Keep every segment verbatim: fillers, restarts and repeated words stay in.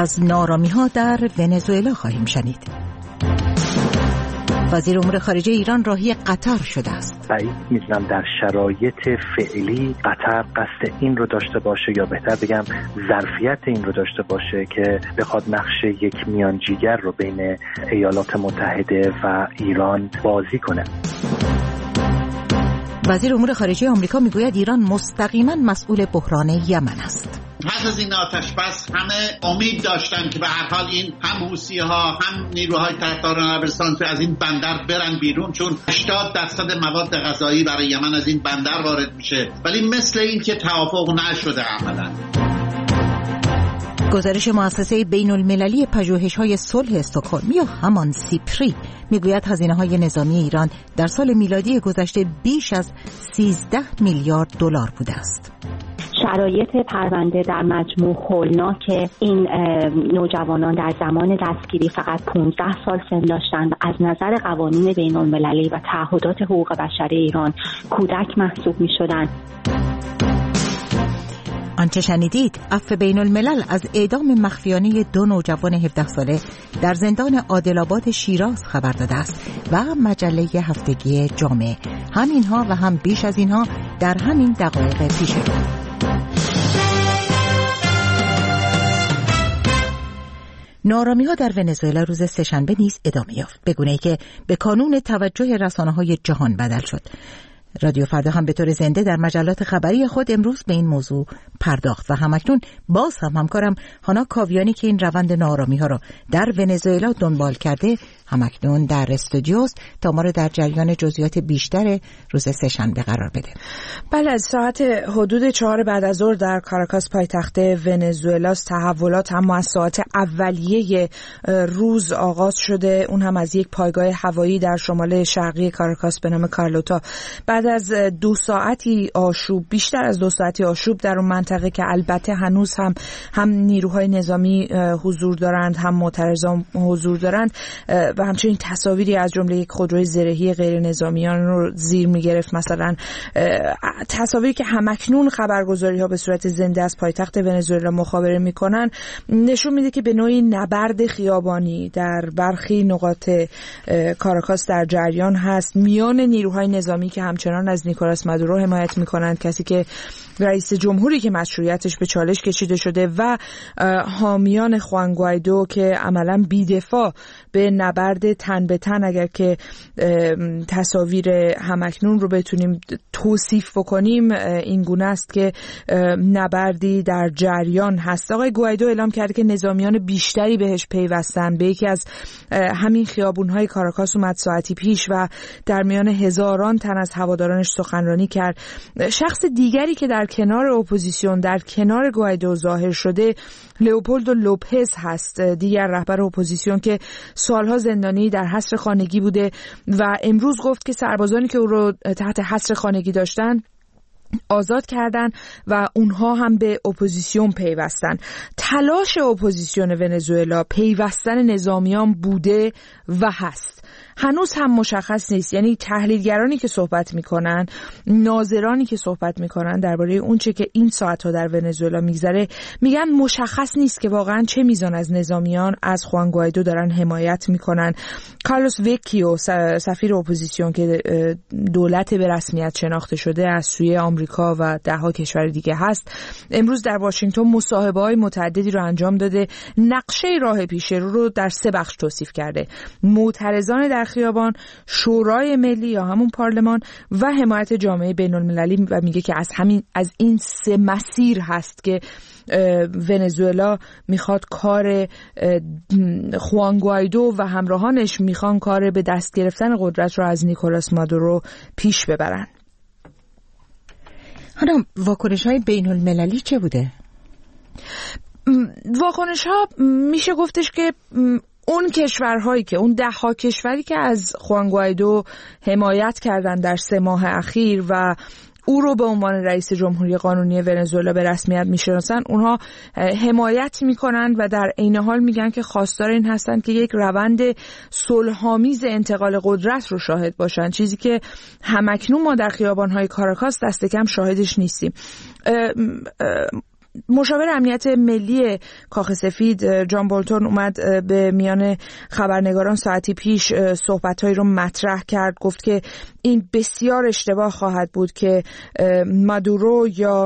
از ناآرامی‌ها در ونزوئلا خواهیم شنید. وزیر امور خارجه ایران راهی قطر شده است. بعید می‌دونم در شرایط فعلی قطر قصد این رو داشته باشه، یا بهتر بگم ظرفیت این رو داشته باشه که بخواد نقش یک میانجیگر رو بین ایالات متحده و ایران بازی کنه. وزیر امور خارجه آمریکا میگوید ایران مستقیما مسئول بحران یمن است. پس از این آتش بس همه امید داشتن که به هر حال این هم حوثی‌ها هم نیروهای طرفداران عربستان از این بندر برن بیرون، چون هشتاد درصد مواد غذایی برای یمن از این بندر وارد میشه، ولی مثل این که توافق نشده عملاً. گزارش مؤسسه بین المللی پژوهش‌های صلح استکهلم یا همان سیپری میگوید هزینه‌های نظامی ایران در سال میلادی گذشته بیش از سیزده میلیارد دلار بوده است. شرایط پرونده در مجموع هولناک. این نوجوانان در زمان دستگیری فقط پانزده سال سن داشتند و از نظر قوانین بین المللی و تعهدات حقوق بشر ایران کودک محسوب می‌شدند. آنچه شنیدید عفو بین الملل از اعدام مخفیانه دو نوجوان هفده ساله در زندان عادل‌آباد شیراز خبر داده است و مجله هفتگی جامعه. همینها و هم بیش از اینها در همین دقایق پیش رو. ناآرامی‌ها در ونزوئلا روز سه‌شنبه نیز ادامه یافت، به گونه‌ای که به کانون توجه رسانه‌های جهان بدل شد. رادیو فردا هم به طور زنده در مجلات خبری خود امروز به این موضوع پرداخت و همکنون باز هم همکارم هانا کاویانی که این روند ناآرامی‌ها را در ونزوئلا دنبال کرده همکنون در استودیوست تا ما را در جریان جزئیات بیشتر روز سه‌شنبه قرار بده. بله، از ساعت حدود چهار بعد از ظهر در کاراکاس پایتخت ونزوئلا تحولات هم از ساعت اولیه روز آغاز شده، اون هم از یک پایگاه هوایی در شمال شرقی کاراکاس به نام کارلوتا. بعد از دو ساعتی آشوب، بیشتر از دو ساعتی آشوب در اون منطقه که البته هنوز هم هم نیروهای نظامی حضور دارند هم معترضان حضور دارند و همچنین تصاویری از جمله یک خودروی زرهی غیر نظامیان رو زیر می‌گرفت. مثلا تصاویری که همکنون خبرگزاری‌ها به صورت زنده از پایتخت ونزوئلا مخابره می‌کنن نشون میده که به نوعی نبرد خیابانی در برخی نقاط کاراکاس در جریان هست میان نیروهای نظامی که همچنان از نیکولاس مادورو حمایت می‌کنند، کسی که رئیس جمهوری که مشروعیتش به چالش کشیده شده، و حامیان خوان گوایدو که عملاً بی‌دفاع به نبرد تن به تن، اگر که تصاویر همکنون رو بتونیم توصیف بکنیم این گونه است که نبردی در جریان هست. آقای گوایدو اعلام کرده که نظامیان بیشتری بهش پیوستن. به یکی از همین خیابون‌های کاراکاس اومد ساعتی پیش و در میان هزاران تن از هوادارانش سخنرانی کرد. شخص دیگری که در کنار اپوزیسیون در کنار گوایدو ظاهر شده لئوپولدو لوپز هست، دیگر رهبر اپوزیسیون که سالها زندانی در حصر خانگی بوده و امروز گفت که سربازانی که او رو تحت حصر خانگی داشتن آزاد کردن و اونها هم به اپوزیسیون پیوستن. تلاش اپوزیسیون ونزوئلا پیوستن نظامیان بوده و هست. هنوز هم مشخص نیست، یعنی تحلیلگرانی که صحبت میکنن، ناظرانی که صحبت میکنن درباره اون چه که این ساعت‌ها در ونزوئلا میگذره، میگن مشخص نیست که واقعا چه میزان از نظامیان از خوان گوایدو دارن حمایت میکنن. کارلوس وکیو، سفیر اپوزیسیون که دولت به رسمیت شناخته شده از سوی آمریکا و دهها کشور دیگه هست، امروز در واشنگتن مصاحبه‌های متعددی رو انجام داده. نقشه راه پیش رو رو در سه بخش توصیف کرده: معترضان در خیابان، شورای ملی یا همون پارلمان و حمایت جامعه بین المللی، و میگه که از همین از این سه مسیر هست که ونزوئلا میخواد کار خوان گوایدو و همراهانش میخوان کار به دست گرفتن قدرت رو از نیکولاس مادورو پیش ببرن. حالا واکنش های بین المللی چه بوده؟ واکنش ها میشه گفتش که اون کشورهایی که اون ده ها کشوری که از خوان گوایدو حمایت کردن در سه ماه اخیر و او رو به عنوان رئیس جمهوری قانونی ونزوئلا به رسمیت میشناسن، اونها حمایت میکنن و در عین حال میگن که خواستار این هستن که یک روند صلح‌آمیز انتقال قدرت رو شاهد باشن، چیزی که همکنون ما در خیابان‌های کاراکاس دست کم شاهدش نیستیم. مشاور امنیت ملی کاخ سفید جان بولتون اومد به میان خبرنگاران ساعتی پیش صحبت‌هایی رو مطرح کرد. گفت که این بسیار اشتباه خواهد بود که مادورو یا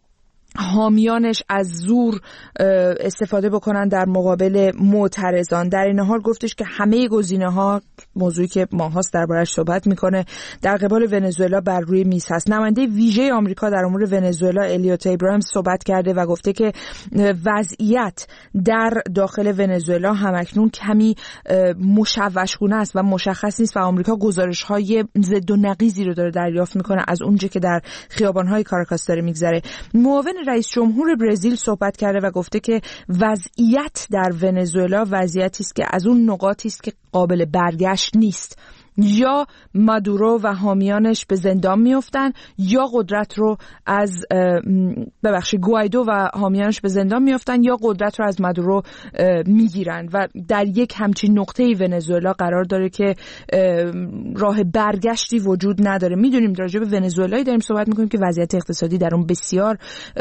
حامیانش از زور استفاده بکنن در مقابل معترضان. در این حال گفتش که همه گزینه‌ها، موضوعی که ماهاست درباره‌اش صحبت میکنه، در قبال ونزوئلا بر روی میز هست. نماینده ویژه آمریکا در امور ونزوئلا الیوت ابراهیم صحبت کرده و گفته که وضعیت در داخل ونزوئلا همکنون کمی مشوشگونه است و مشخص نیست و آمریکا گزارش‌های ضد و نقیضی رو داره دریافت میکنه از اونجا که در خیابان‌های کاراکاس داره میگذره. معاون رئیس جمهور برزیل صحبت کرده و گفته که وضعیت در ونزوئلا وضعیتی است که از اون نقاطی است که قابل برگشت نیست. یا مادورو و حامیانش به زندان میافتن یا قدرت رو از ببخشید گوایدو و حامیانش به زندان میافتن یا قدرت رو از مادورو میگیرن و در یک همچین نقطه‌ای ونزوئلا قرار داره که راه برگشتی وجود نداره. میدونیم راجع به ونزوئلایی داریم صحبت میکنیم که وضعیت اقتصادی در اون بسیار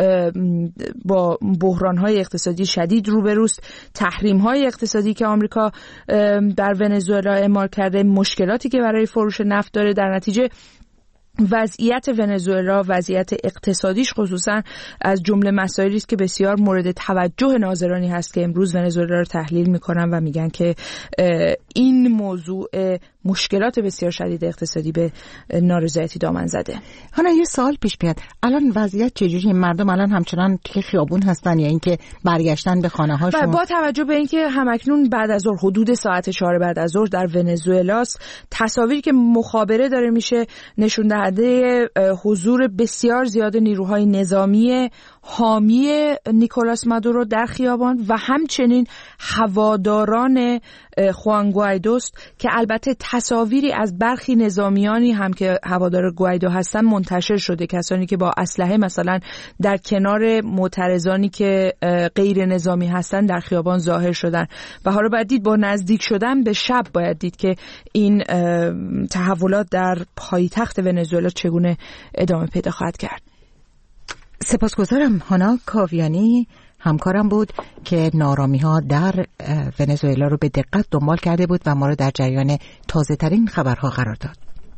با بحران‌های اقتصادی شدید روبروست. تحریم‌های اقتصادی که آمریکا در ونزوئلا اعمال کرده، مشکلاتی که برای فروش نفت داره، در نتیجه وضعیت ونزوئلا، وضعیت اقتصادیش خصوصا از جمله مسائلی است که بسیار مورد توجه ناظرانی هست که امروز ونزوئلا رو تحلیل میکنن و میگن که این موضوع مشکلات بسیار شدید اقتصادی به نارضایتی دامن زده. حالا یه سوال پیش بیاد، الان وضعیت چجوری؟ مردم الان همچنان توی خیابون هستن یا اینکه برگشتن به خانه هاشون؟ با توجه به اینکه همکنون بعد از ظهر حدود ساعت چهار بعد از ظهر در ونزوئلاست، تصاویری که مخابره داره میشه نشون دهنده حضور بسیار زیاد نیروهای نظامی حامی نیکولاس مادورو در خیابان و همچنین هواداران خوان گوایدوست که البته تصاویری از برخی نظامیانی هم که هوادار گوایدو هستن منتشر شده، کسانی که با اسلحه مثلا در کنار معترضانی که غیر نظامی هستن در خیابان ظاهر شدن و حالا باید دید با نزدیک شدن به شب باید دید که این تحولات در پایتخت ونزوئلا چگونه ادامه پیدا خواهد کرد. سپاسگزارم. هانا کاویانی همکارم بود که نارامی‌ها در ونزوئلا رو به دقت دنبال کرده بود و ما رو در جریان تازه ترین خبرها قرار داد.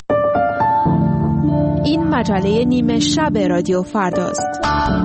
این مجله نیمه شب رادیو فرداست.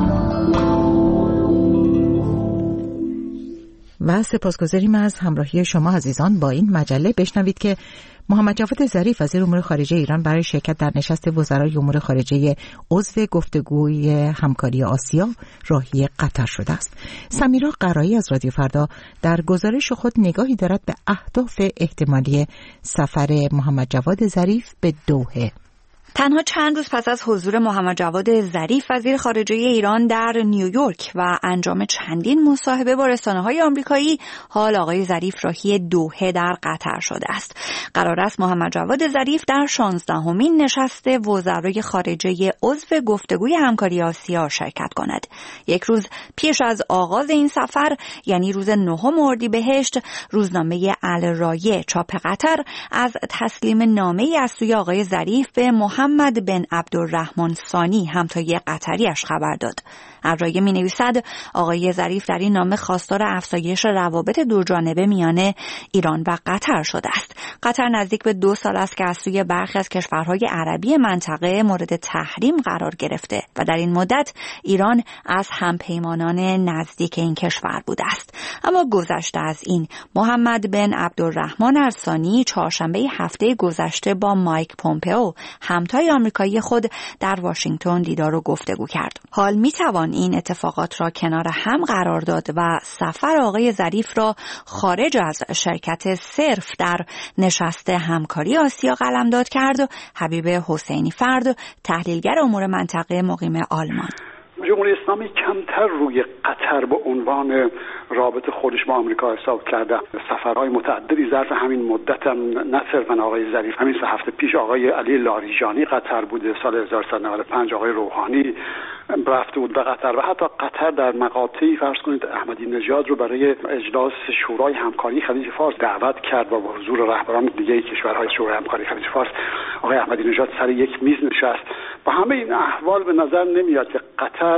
و سپاسگزاریم از همراهی شما عزیزان با این مجله. بشنوید که محمد جواد ظریف وزیر امور خارجه ایران برای شرکت در نشست وزرای امور خارجه عضو گفتگوی همکاری آسیا راهی قطر شده است. سمیرا قرایی از رادیو فردا در گزارش خود نگاهی دارد به اهداف احتمالی سفر محمد جواد ظریف به دوحه. تنها چند روز پس از حضور محمد جواد ظریف وزیر خارجه ایران در نیویورک و انجام چندین مصاحبه با رسانه‌های آمریکایی، حال آقای ظریف راهی دوحه در قطر شده است. قرار است محمد جواد ظریف در شانزدهمین نشست وزرای خارجه عضو گفتگوی همکاری آسیا شرکت کند. یک روز پیش از آغاز این سفر، یعنی روز نهم اردیبهشت، روزنامه الرایه چاپ قطر از تسلیم نامه‌ای از سوی آقای ظریف به محمد محمد بن عبدالرحمن ثانی همتای قطریش خبر داد. الرایه می نویسد آقای ظریف در این نامه خواستار افزایش روابط دوجانبه میان ایران و قطر شده است. قطر نزدیک به دو سال است که از سوی برخی از کشورهای عربی منطقه مورد تحریم قرار گرفته و در این مدت ایران از همپیمانان نزدیک این کشور بوده است. اما گذشته از این، محمد بن عبدالرحمن الثانی چهارشنبه هفته گذشته با مایک پومپئو همتای آمریکایی خود در واشنگتن دیدار و گفتگو کرد. حال می توان این اتفاقات را کنار هم قرار داد و سفر آقای ظریف را خارج از شرکت صرف در نشست همکاری آسیا قلمداد کرد. حبیب حسینی فرد، تحلیلگر امور منطقه مقیم آلمان: جمهوری اسلامی کمتر روی قطر به عنوان رابطه خودش با آمریکا حساب کرده. سفرهای متعددی ظرف همین مدت هم نه صرفا آقای ظریف، همین سه هفته پیش آقای علی لاریجانی قطر بوده، سال هزار و سیصد و نود و پنج آقای روحانی رفته بود به قطر و حتی قطر در مقاطعی فرض کنید احمدی نژاد رو برای اجلاس شورای همکاری خلیج فارس دعوت کرد و با حضور رهبران دیگه کشورهای شورای همکاری خلیج فارس آقای احمدی نژاد سر یک میز نشست. با همه این احوال به نظر نمیاد که قطر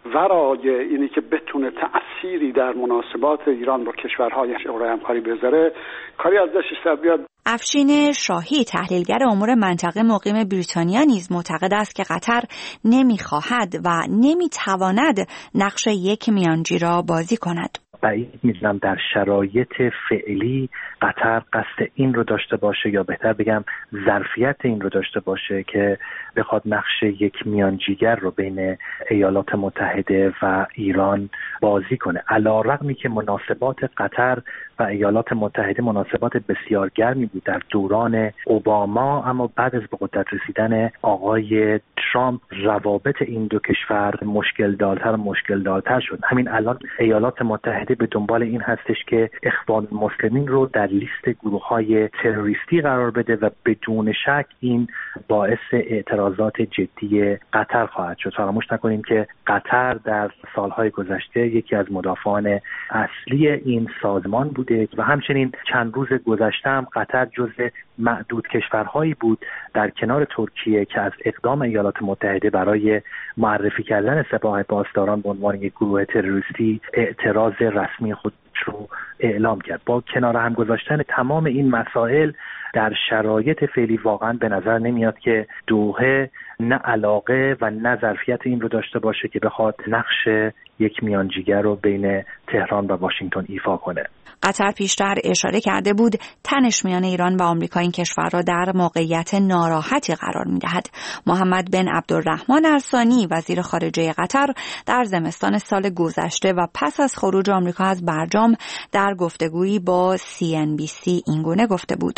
ورای اینی که بتونه تأثیری در مناسبات ایران با کشورهای شورای همکاری بذاره کاری از دستش در بیاد. افشین شاهی تحلیلگر امور منطقه مقیم بریتانیا نیز معتقد است که قطر نمیخواهد و نمیتواند نقش یک میانجی را بازی کند. بعید می‌دونم در شرایط فعلی قطر قصد این رو داشته باشه یا بهتر بگم ظرفیت این رو داشته باشه که بخواد نقش یک میانجیگر رو بین ایالات متحده و ایران بازی کنه. علی‌رغمی که مناسبات قطر و ایالات متحده مناسبات بسیار گرمی بود در دوران اوباما، اما بعد از به قدرت رسیدن آقای ترامپ روابط این دو کشور مشکل دارتر و مشکل دارتر شد. همین الان ایالات متحده به دنبال این هستش که اخوان المسلمین رو در لیست گروه‌های تروریستی قرار بده و بدون شک این باعث اعتراضات جدی قطر خواهد شد. فراموش نکنیم که قطر در سالهای گذشته یکی از مدافعان اصلی این سازمان بوده و همچنین چند روز گذشته هم قطر جزو معدود کشورهایی بود در کنار ترکیه که از اقدام ایالات متحده برای معرفی کردن سپاه پاسداران به عنوان یک گروه تروریستی اعتراض رسمی خود رو اعلام کرد. با کنار هم گذاشتن تمام این مسائل در شرایط فعلی واقعا به نظر نمیاد که دوحه نه علاقه و نه ظرفیت این رو داشته باشه که بخواد نقش یک میانجیگر رو بین تهران و واشنگتن ایفا کنه. قطر پیشتر اشاره کرده بود تنش میان ایران و آمریکا این کشور را در موقعیت ناراحتی قرار می‌دهد. محمد بن عبدالرحمن ارسانی وزیر خارجه قطر در زمستان سال گذشته و پس از خروج آمریکا از برجام در گفتگویی با سی ان بی سی اینگونه گفته بود: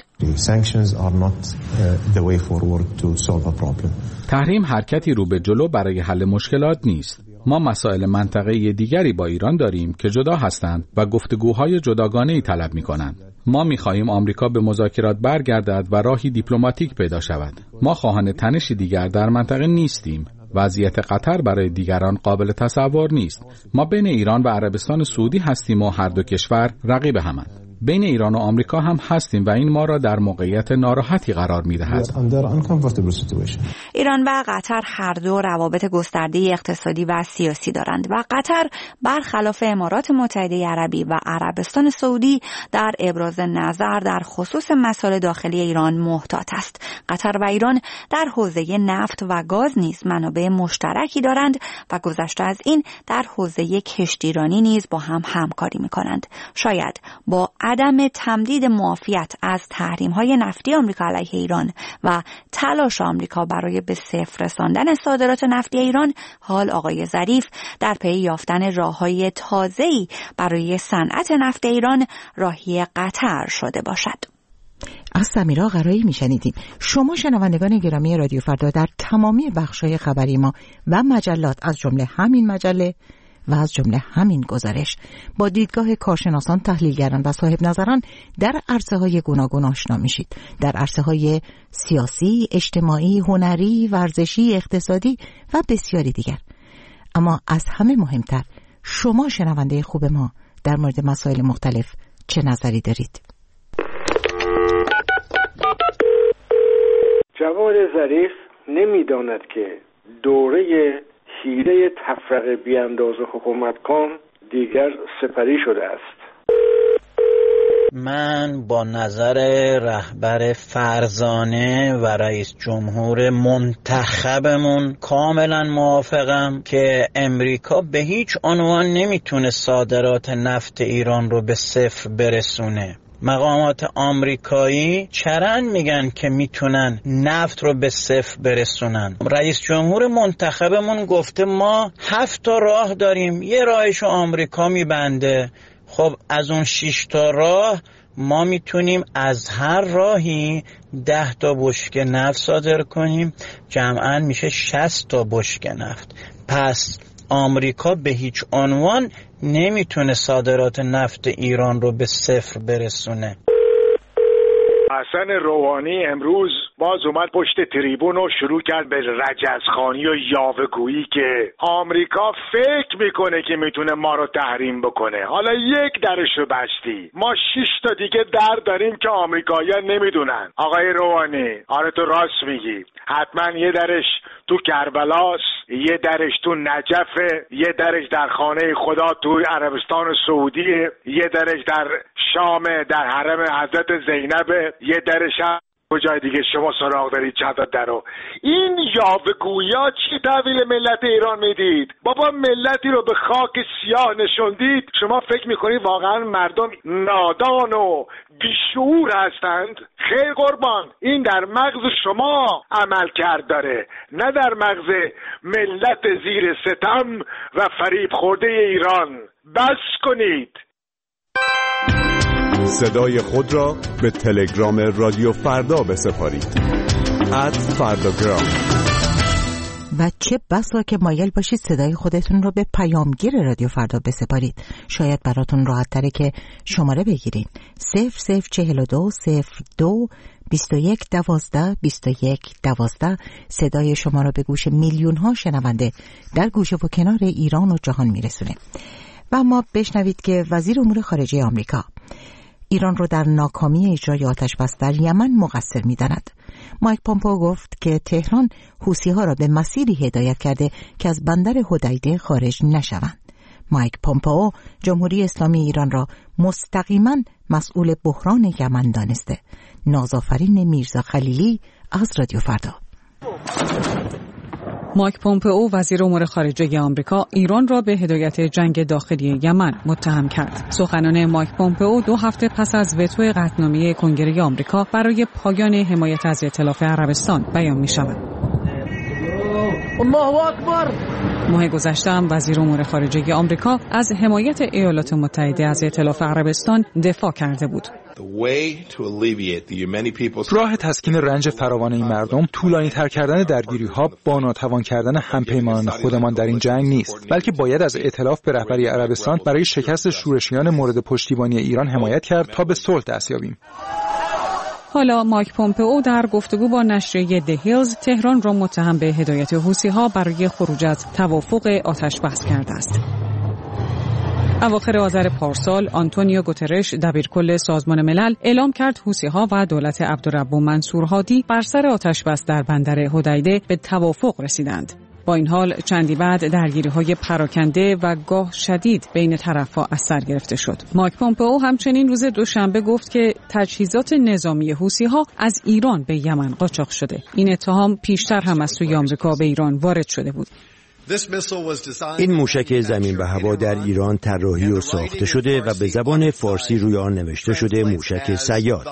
تحریم حرکتی رو به جلو برای حل مشکلات نیست. ما مسائل منطقه‌ای دیگری با ایران داریم که جدا هستند و گفتگوهای جداگانه‌ای طلب می‌کنند. ما می‌خواهیم آمریکا به مذاکرات برگردد و راهی دیپلماتیک پیدا شود. ما خواهان تنشی دیگر در منطقه نیستیم. وضعیت قطر برای دیگران قابل تصور نیست. ما بین ایران و عربستان سعودی هستیم و هر دو کشور رقیب همند. بین ایران و آمریکا هم هستیم و این ما را در موقعیت ناراحتی قرار می‌دهد. ایران و قطر هر دو روابط گسترده اقتصادی و سیاسی دارند و قطر برخلاف امارات متحده عربی و عربستان سعودی در ابراز نظر در خصوص مسائل داخلی ایران محتاط است. قطر و ایران در حوزه نفت و گاز نیز منابع مشترکی دارند و گذشته از این در حوزه کشتیرانی نیز با هم همکاری می‌کنند. شاید با عدم تمدید معافیت از تحریم‌های نفتی آمریکا علیه ایران و تلاش آمریکا برای به صفر رساندن صادرات نفتی ایران، حال آقای ظریف در پی یافتن راه‌های تازه‌ای برای صنعت نفت ایران راهی قطر شده باشد. از سمیرا آقرایی میشنیدیم. شما شنوندگان گرامی رادیو فردا در تمامی بخش‌های خبری ما و مجلات از جمله همین مجله و از جمله همین گزارش با دیدگاه کارشناسان، تحلیلگران و صاحب نظران در عرصه‌های گوناگون آشنا میشید. در عرصه‌های سیاسی، اجتماعی، هنری، ورزشی، اقتصادی و بسیاری دیگر. اما از همه مهمتر، شما شنونده خوب ما در مورد مسائل مختلف چه نظری دارید؟ جواد ظریف نمی‌داند که دوره حیله تفرقه بیانداز حکومت کن دیگر سپری شده است. من با نظر رهبر فرزانه و رئیس جمهور منتخبمون کاملا موافقم که امریکا به هیچ عنوان نمیتونه صادرات نفت ایران رو به صفر برسونه. مقامات آمریکایی چرند میگن که میتونن نفت رو به صفر برسونن. رئیس جمهور منتخبمون گفته ما هفت تا راه داریم، یه راهشو آمریکا میبنده. خب از اون شش تا راه ما میتونیم از هر راهی ده تا بشکه نفت صادر کنیم، جمعاً میشه شصت تا بشکه نفت. پس آمریکا به هیچ عنوان نمیتونه صادرات نفت ایران رو به صفر برسونه. حسن روحانی امروز باز اومد پشت تریبون و شروع کرد به رجزخوانی و یاوه‌گویی که آمریکا فکر میکنه که میتونه ما رو تحریم بکنه. حالا یک درشو بستی، ما شش تا دیگه در داریم که آمریکایی‌ها نمیدونن. آقای روحانی، آره تو راست میگی، حتما یه درش تو کربلاست، یه درش تو نجفه، یه درش در خانه خدا تو عربستان سعودیه، یه درش در شام در حرم حضرت زینب، یه درش هم کجای دیگه شما سراغ دارید چند تا درو. این یاوه‌گویی چی تحویل ملت ایران میدید؟ بابا ملتی رو به خاک سیاه نشوندید. شما فکر میکنید واقعا مردم نادان و بیشعور هستند؟ خیر قربان، این در مغز شما عمل کرد داره، نه در مغز ملت زیر ستم و فریب خورده ایران. بس کنید. صدای خود را به تلگرام رادیو فردا بسپارید. ات فرداگرام. و چه بسا که مایل باشید صدای خودتون رو به پیامگیر رادیو فردا بسپارید. شاید براتون راحت تره که شماره بگیرید صفر صفر چهل و دو صفر دو بیست و یک دوازده بیست و یک دوازده. صدای شما را به گوش میلیون ها شنونده در گوشه و کنار ایران و جهان میرسونه. و ما بشنوید که وزیر امور خارجه آمریکا ایران رو در ناکامی اجرای آتش‌بس در یمن مقصر می‌داند. مایک پومپئو گفت که تهران حوثی‌ها را به مسیری هدایت کرده که از بندر حدیده خارج نشوند. مایک پومپئو جمهوری اسلامی ایران را مستقیما مسئول بحران یمن دانسته. نازآفرین میرزا خلیلی از رادیو فردا. مایک پومپئو وزیر امور خارجه آمریکا ایران را به هدایت جنگ داخلی یمن متهم کرد. سخنان مایک پومپئو دو هفته پس از وتو قطعنامه کنگره آمریکا برای پایان حمایت از ائتلاف عربستان بیان می‌شود. الله اکبر. ماه گذشته هم وزیر امور خارجه آمریکا از حمایت ایالات متحده از ائتلاف عربستان دفاع کرده بود. راه تسکین رنج فراوان این مردم طولانی تر کردن درگیری ها با ناتوان کردن همپیمانان خودمان در این جنگ نیست، بلکه باید از ائتلاف به رهبری عربستان برای شکست شورشیان مورد پشتیبانی ایران حمایت کرد تا به صلح دست یابیم. حالا مایک پومپئو در گفتگو با نشریه The Hills تهران را متهم به هدایت حوثی‌ها برای خروج از توافق آتش بس کرده است. اواخر آذر پارسال آنتونیو گوترش دبیرکل سازمان ملل اعلام کرد حوثی‌ها و دولت عبدالرب منصور هادی بر سر آتش‌بس در بندر حدیده به توافق رسیدند. با این حال چندی بعد درگیری‌های پراکنده و گاه شدید بین طرف‌ها از سر گرفته شد. مایک پومپئو همچنین روز دوشنبه گفت که تجهیزات نظامی حوثی‌ها از ایران به یمن قاچاق شده. این اتهام پیشتر هم از سوی آمریکا به ایران وارد شده بود. این موشک زمین به هوا در ایران طراحی و ساخته شده و به زبان فارسی روی آن نوشته شده موشک صیاد.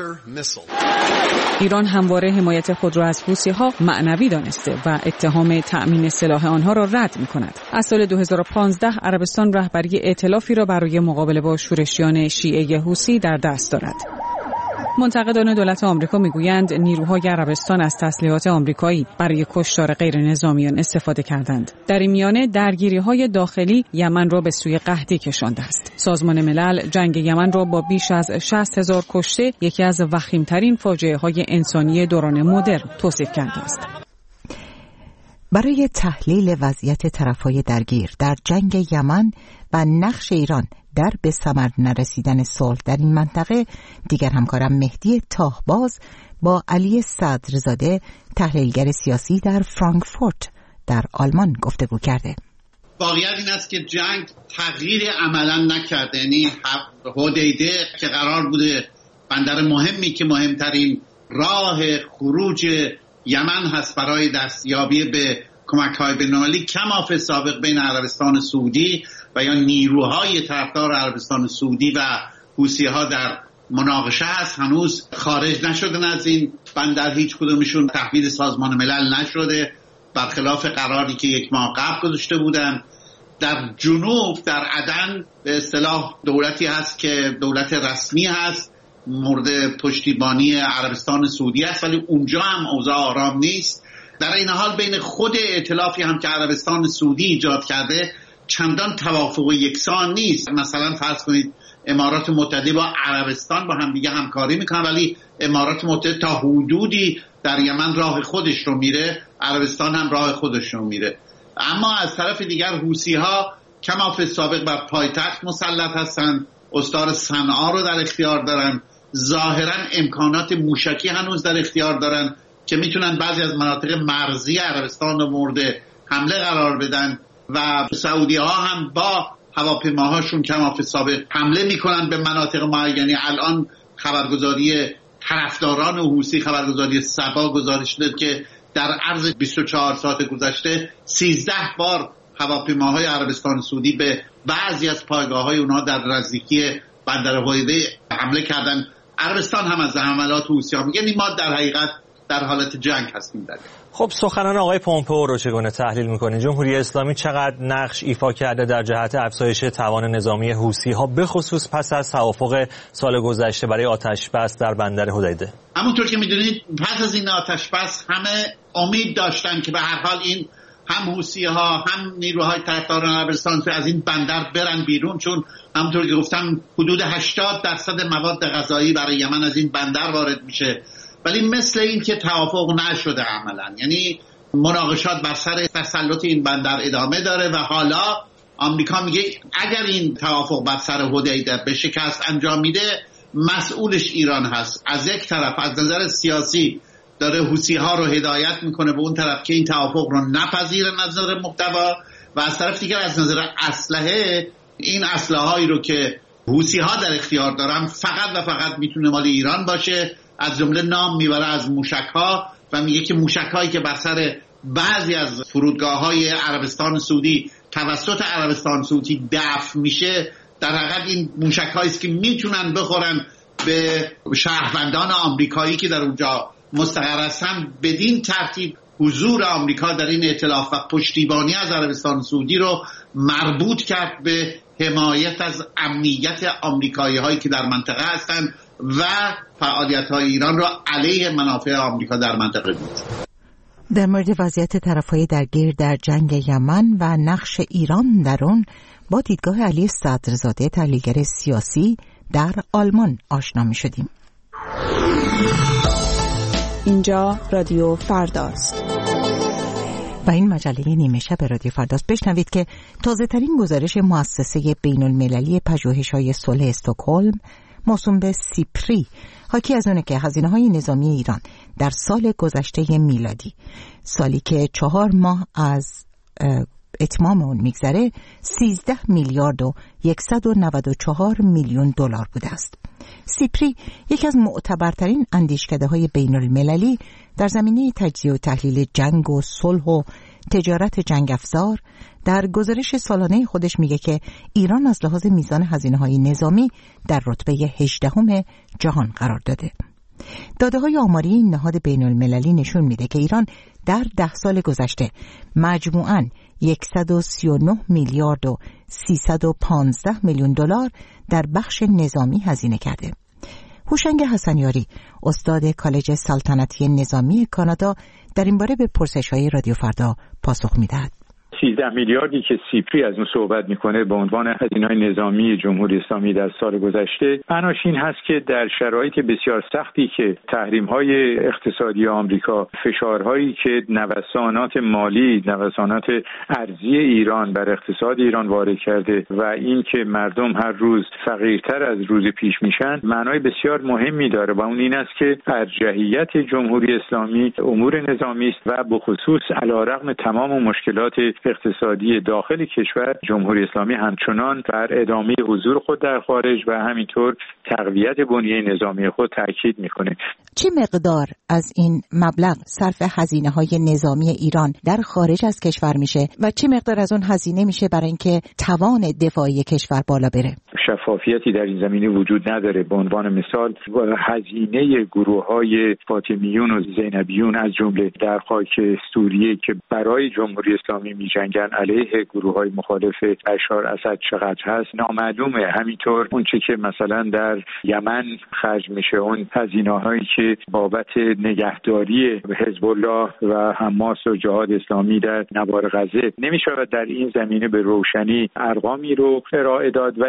ایران همواره حمایت خود را از حوثی‌ها معنوی دانسته و اتهام تأمین سلاح آنها را رد می‌کند. از سال دو هزار و پانزده عربستان رهبری ائتلافی را برای مقابله با شورشیان شیعه حوثی در دست دارد. منتقدان دولت آمریکا میگویند نیروهای عربستان از تسلیحات آمریکایی برای کشتار غیر نظامیان استفاده کردند. در این میانه درگیری‌های داخلی یمن را به سوی قحطی کشانده است. سازمان ملل جنگ یمن را با بیش از شصت هزار کشته یکی از وخیم‌ترین فاجعه‌های انسانی دوران مدرن توصیف کرده است. برای تحلیل وضعیت طرف‌های درگیر در جنگ یمن و نقش ایران در به ثمر نرسیدن صلح در این منطقه دیگر همکارم مهدی تاهباز با علی صدرزاده تحلیلگر سیاسی در فرانکفورت در آلمان گفتگو کرده. واقعیت این است که جنگ تغییر عملا نکرده، یعنی حدیده که قرار بوده بندر مهمی که مهمترین راه خروج یمن هست برای دستیابی به کمک‌های بین‌المللی، کماف سابق بین عربستان سعودی و یا نیروهای طرفدار عربستان سعودی و حوثی‌ها در مناقشه هست. هنوز خارج نشدن از این بندر، هیچ کدومشون تحویل سازمان ملل نشده، برخلاف قراری که یک ماه قبل گذاشته بودن. در جنوب در عدن به اصطلاح دولتی هست که دولت رسمی هست مورد پشتیبانی عربستان سعودی است، ولی اونجا هم اوضاع آرام نیست. در این حال بین خود ائتلافی هم که عربستان سعودی ایجاد کرده چندان توافق و یکسان نیست. مثلا فرض کنید امارات متحده با عربستان با هم دیگه همکاری میکنن، ولی امارات متحده تا حدودی در یمن راه خودش رو میره، عربستان هم راه خودش رو میره. اما از طرف دیگر حوثی‌ها کما فی سابق بر پایتخت مسلط هستند، استان صنعا رو در اختیار دارن، ظاهرا امکانات موشکی هنوز در اختیار دارن که میتونن بعضی از مناطق مرزی عربستان رو مورد حمله قرار بدن و سعودی ها هم با هواپیماهاشون کما فی سابق حمله میکنن به مناطق معینی. الان خبرگزاری طرفداران حوثی، خبرگزاری سبا گزارش داد که در عرض بیست و چهار ساعت گذشته سیزده بار هواپیماهای عربستان سعودی به بعضی از پایگاه‌های اونها در نزدیکی بندر هویده حمله کردن. عربستان هم از حملات حوثی‌ها میگه ما در حقیقت در حالت جنگ هستیم در. خب سخنان آقای پومپئو رو چگونه تحلیل می‌کنید؟ جمهوری اسلامی چقدر نقش ایفا کرده در جهت افزایش توان نظامی حوثی‌ها به خصوص پس از توافق سال گذشته برای آتش‌بس در بندر حدیده؟ همونطور که می‌دونید پس از این آتش‌بس همه امید داشتن که به هر حال این هم حوثی‌ها هم نیروهای طرفداران عربستان از این بندر برن بیرون، چون همونطور که گفتم حدود هشتاد درصد مواد غذایی برای یمن از این بندر وارد میشه. ولی مثل این که توافق نشده عملا، یعنی مناقشات بر سر تسلط این بندر ادامه داره و حالا آمریکا میگه اگر این توافق بر سر حدیده به شکست انجام میده مسئولش ایران هست. از یک طرف از نظر سیاسی داره حوثی‌ها رو هدایت میکنه به اون طرف که این توافق رو نپذیرن از نظر محتوا، و از طرف دیگر از نظر اسلحه این اسلحه‌هایی رو که حوثی‌ها در اختیار دارن فقط و فقط میتونه مال ایران باشه. از جمله نام میبره از موشک‌ها و میگه که موشک‌هایی که بر سر بعضی از فرودگاه‌های عربستان سعودی توسط عربستان سعودی دفع میشه در حقیقت این موشک‌هایی است که میتونن بخورن به شهروندان آمریکایی که در اونجا مستقر هستن. بدین ترتیب حضور آمریکا در این ائتلاف و پشتیبانی از عربستان سعودی رو مربوط کرد به حمایت از امنیت آمریکایی هایی که در منطقه هستند و فعالیت های ایران را علیه منافع آمریکا در منطقه بود. در مورد وضعیت طرفهای درگیر در جنگ یمن و نقش ایران در اون با دیدگاه علی صدرزاده تحلیلگر سیاسی در آلمان آشنا می شدیم. اینجا رادیو فرداست و این مجله نیمه شب رادیو فرداست. بشنوید که تازه ترین گزارش مؤسسه بین المللی پژوهش‌های صلح استکهلم موسوم به سیپری حاکی از اونه که هزینه‌های نظامی ایران در سال گذشته میلادی، سالی که چهار ماه از اتمام اون میگذره، سیزده میلیارد و صد و نود و چهار میلیون دلار بوده است. سیپری یکی از معتبرترین اندیشکده‌های بین المللی در زمینه تجزیه و تحلیل جنگ و صلح و تجارت جنگ افزار در گزارش سالانه خودش میگه که ایران از لحاظ میزان هزینه‌های نظامی در رتبه هجدهم جهان قرار داده. داده‌های آماری این نهاد بین المللی نشون میده که ایران در ده سال گذشته مجموعاً صد و سی و نه میلیارد و سیصد و پانزده میلیون دلار در بخش نظامی هزینه کرده. هوشنگ حسنیاری، استاد کالج سلطنتی نظامی کانادا، در این باره به پرسش‌های رادیو فردا پاسخ می‌دهد. سیزده میلیاردی که سیپری از اون صحبت میکنه به عنوان هزینه‌های نظامی جمهوری اسلامی در سال گذشته، معناش این هست که در شرایط بسیار سختی که تحریم‌های اقتصادی آمریکا، فشارهایی که نوسانات مالی، نوسانات ارزی ایران بر اقتصاد ایران وارد کرده و این که مردم هر روز فقیرتر از روز پیش میشن، معنای بسیار مهمی داره و اون این است که ارجحیت جمهوری اسلامی امور نظامی است و به خصوص علیرغم تمام مشکلات اقتصادی داخل کشور، جمهوری اسلامی همچنان بر ادامه حضور خود در خارج و همینطور تقویت بنیه نظامی خود تاکید میکنه. چه مقدار از این مبلغ صرف هزینه‌های نظامی ایران در خارج از کشور میشه و چه مقدار از اون هزینه میشه برای اینکه توان دفاعی کشور بالا بره؟ شفافیتی در این زمینه وجود نداره. به عنوان مثال هزینه گروه‌های فاطمیون و زینبیون از جمله در خاک سوریه که برای جمهوری اسلامی می‌جنگن علیه گروه‌های مخالف بشار اسد چقدر هست نامعلومه. همینطور اون چه که مثلا در یمن خرج میشه، اون هزینه‌هایی که بابت نگهداری حزب الله و حماس و جهاد اسلامی در نوار غزه، نمی‌شود در این زمینه به روشنی ارقامی رو ارائه داد، ولی اون چیزی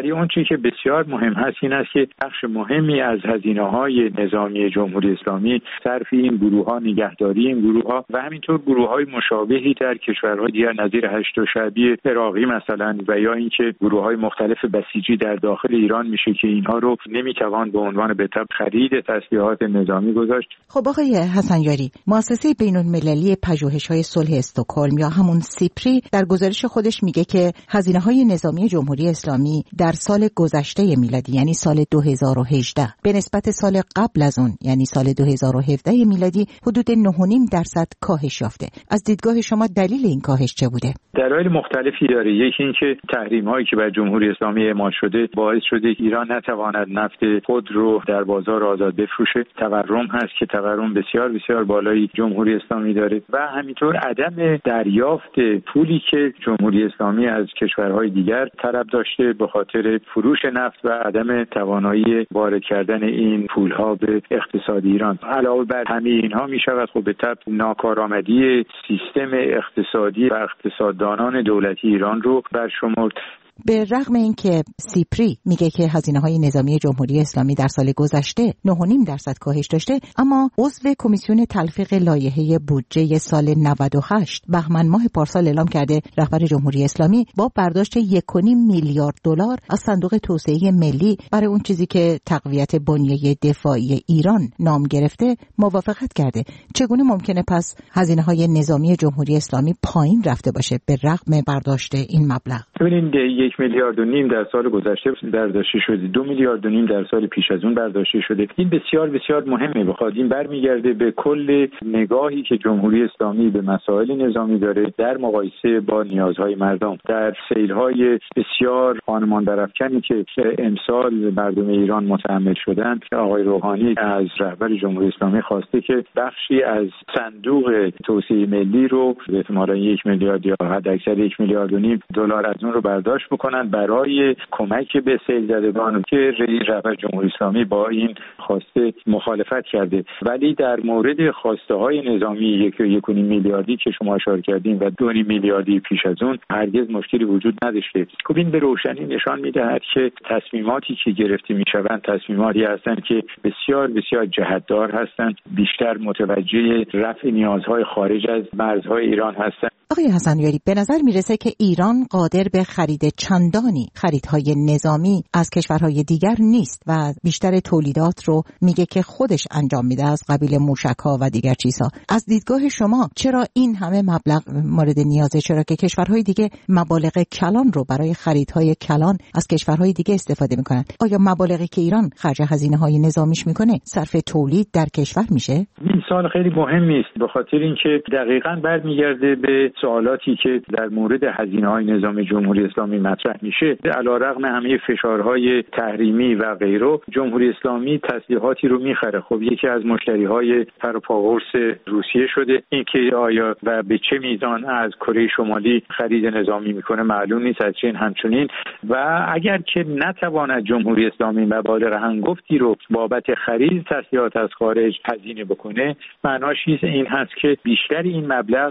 که بسیار مهم هست این است که بخش مهمی از هزینه‌های نظامی جمهوری اسلامی صرف این گروه‌ها، نگهداری این گروه‌ها و همینطور گروه‌های مشابهی در کشورهای دیگر نظیر هشت و شعبی عراقی مثلا و یا اینکه گروه‌های مختلف بسیجی در داخل ایران میشه که اینها رو نمیتوان به عنوان به تبع خرید تسلیحات نظامی گذاشت. خب آقای حسن یاری، مؤسسه بین‌المللی پژوهش‌های صلح استکهلم یا همون سیپری در گزارش خودش میگه که هزینه‌های نظامی جمهوری اسلامی در سال گذشته میلادی یعنی سال دو هزار و هجده به نسبت سال قبل از اون یعنی سال دو هزار و هفده میلادی حدود نه و نیم درصد کاهش یافته. از دیدگاه شما دلیل این کاهش چه بوده؟ دلایل مختلفی داره. یکی اینکه تحریم‌هایی که بر جمهوری اسلامی اعمال شده باعث شده که ایران نتواند نفت خود رو در بازار آزاد بفروشه. تورم هست که تورم بسیار بسیار بالایی جمهوری اسلامی داره و همینطور عدم دریافت پولی که جمهوری اسلامی از کشورهای دیگر طلب داشته به خاطر فروش نفت و عدم توانایی وارد کردن این پولها به اقتصاد ایران. علاوه بر همه اینها می شود خب به تبع ناکارآمدی سیستم اقتصادی و اقتصاددانان دولتی ایران رو برشمرد. به رغم اینکه سیپری میگه که هزینه‌های نظامی جمهوری اسلامی در سال گذشته نه و نیم درصد کاهش داشته، اما عضو کمیسیون تلفیق لایحه بودجه سال نود و هشت بهمن ماه پارسال اعلام کرده رهبر جمهوری اسلامی با برداشت یک و نیم میلیارد دلار از صندوق توسعه ملی برای اون چیزی که تقویت بنیه دفاعی ایران نام گرفته موافقت کرده. چگونه ممکنه پس هزینه‌های نظامی جمهوری اسلامی پایین رفته باشه به رغم برداشت این مبلغ؟ ببینید یک میلیارد و نیم در سال گذشته برداشته شده، دو میلیارد و نیم در سال پیش از اون برداشته شده. این بسیار بسیار مهمه. بخواد این برمیگرده به کل نگاهی که جمهوری اسلامی به مسائل نظامی داره در مقایسه با نیازهای مردم. در سیل‌های بسیار خانمان درافکنی که امسال مردم ایران متحمل شدند، آقای روحانی از رهبر جمهوری اسلامی خواسته که بخشی از صندوق توسعه ملی رو به احتمالاً یک میلیارد یا حداکثر یک میلیارد و نیم دلار از اون رو برداشت بکنن برای کمک به سیل زدگان که رئیس رهبر جمهوری اسلامی با این خواسته مخالفت کرده. ولی در مورد خواسته های نظامی یک و یک و نیم میلیاردی که شما اشاره کردین و دو نیم میلیاردی پیش از اون هرگز مشکلی وجود نداشته. خب این به روشنی نشان میدهد که تصمیماتی که گرفته میشوند تصمیماتی هستند که بسیار بسیار جهتدار هستند، بیشتر متوجه رفع نیازهای خارج از مرزهای ایران هستند. آقای حسن یاری، به نظر میرسه که ایران قادر به خرید چندانی خریدهای نظامی از کشورهای دیگر نیست و بیشتر تولیدات رو میگه که خودش انجام میده از قبیل موشک‌ها و دیگر چیزها. از دیدگاه شما چرا این همه مبلغ مورد نیازه؟ چرا که کشورهای دیگه مبالغ کلان رو برای خریدهای کلان از کشورهای دیگه استفاده میکنن؟ آیا مبالغی که ایران خرج هزینه‌های نظامیش میکنه صرف تولید در کشور میشه؟ این سوال خیلی مهمی است به خاطر اینکه دقیقاً برمیگرده به سوالاتی که در مورد هزینه‌های نظام جمهوری اسلامی مطرح میشه. علیرغم همه فشارهای تحریمی و غیره جمهوری اسلامی تسلیحاتی رو میخره. خب یکی از مشتریهای پروپاگورس روسیه شده. اینکه آیا و به چه میزان از کره شمالی خرید نظامی میکنه معلوم نیست. از چین همچنین. و اگر که نتواند جمهوری اسلامی مبالغ هنگفتی رو بابت خرید تسلیحات از خارج هزینه بکنه، معناش این هست که بیشتر این مبلغ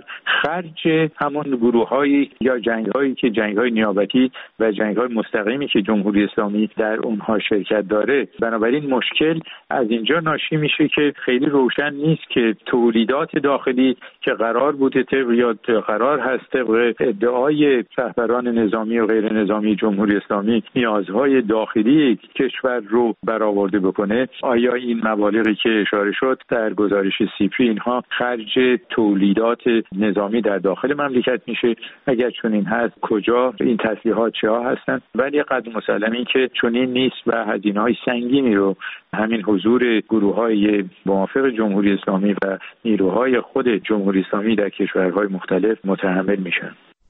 خرج همون گروه‌های یا جنگ‌هایی که جنگ‌های نیابتی و جنگ‌های مستقیمی که جمهوری اسلامی در اونها شرکت داره. بنابراین مشکل از اینجا ناشی میشه که خیلی روشن نیست که تولیدات داخلی که قرار بوده طبق یا قرار هست طبق ادعای رهبران نظامی و غیر نظامی جمهوری اسلامی نیازهای داخلی کشور رو برآورده بکنه، آیا این مبالغی که اشاره شد در گزارش سیپری اینها خرج تولیدات نظامی در داخل مملکت میشه؟ اگر چنین هست کجا این تسلیحات چها هستند؟ ولی قد مسلمه که چنین نیست و هزینه‌های سنگینی رو همین حضور گروه‌های موافق جمهوری اسلامی و نیروهای خود جمهوری اسلامی در کشورهای مختلف متحمل میشن.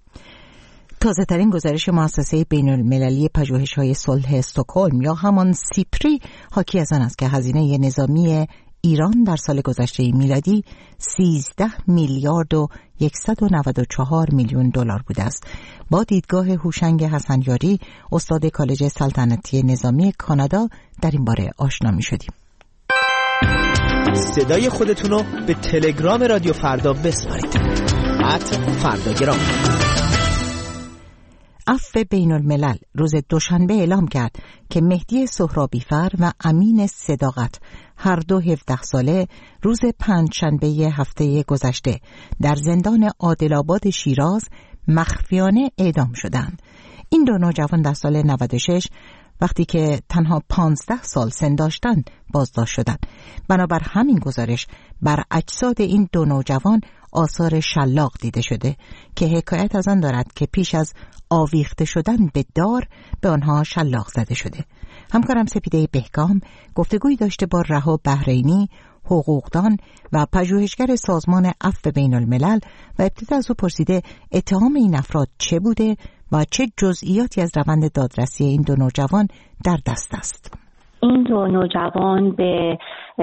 تازه ترین گزارش مؤسسه بین‌المللی پژوهش‌های صلح استکهلم یا همان سیپری حاکی از آن است که هزینه نظامی ایران در سال گذشته میلادی سیزده میلیارد و صد و نود و چهار میلیون دلار بوده است. با دیدگاه هوشنگ حسن یاری، استاد کالج سلطنتی نظامی کانادا، در این باره آشنا می شدیم. صدای خودتون رو به تلگرام رادیو فردا بسپارید. ات فرداگرام. عفو بین الملل روز دوشنبه اعلام کرد که مهدی سهرابیفر و امین صداقت هر دو هفده ساله روز پنجشنبه هفته گذشته در زندان عادل‌آباد شیراز مخفیانه اعدام شدند. این دو نوجوان در سال نود و شش وقتی که تنها پانزده سال سن داشتند بازداشت شدند. بنابر همین گزارش بر اجساد این دو نوجوان آثار شلاق دیده شده که حکایت از آن دارد که پیش از آویخته شدن به دار به آنها شلاق زده شده. همکارم سپیده بهکام گفتگوی داشته با رها بحرینی، حقوقدان و پژوهشگر سازمان عفو بین الملل و ابتدا از او پرسیده اتهام این افراد چه بوده و چه جزئیاتی از روند دادرسی این دو نوجوان در دست است. این دو نوجوان به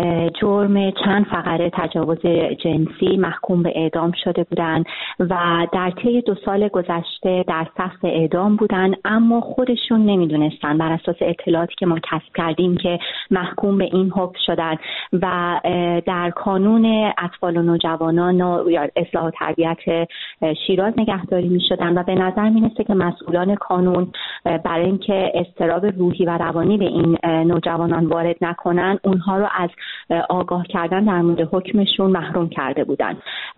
جرم چند فقره تجاوز جنسی محکوم به اعدام شده بودند و در طی دو سال گذشته در صف اعدام بودند، اما خودشون نمیدونستن بر اساس اطلاعاتی که ما کسب کردیم که محکوم به این حکم شدن و در کانون اطفال و نوجوانان و اصلاح و تربیت شیراز نگهداری می شدن و به نظر می رسه که مسئولان کانون برای اینکه اضطراب روحی و روانی به این نوجوانان وارد نکنن اونها رو از آگاه کردن در مورد حکمشون محروم کرده بودند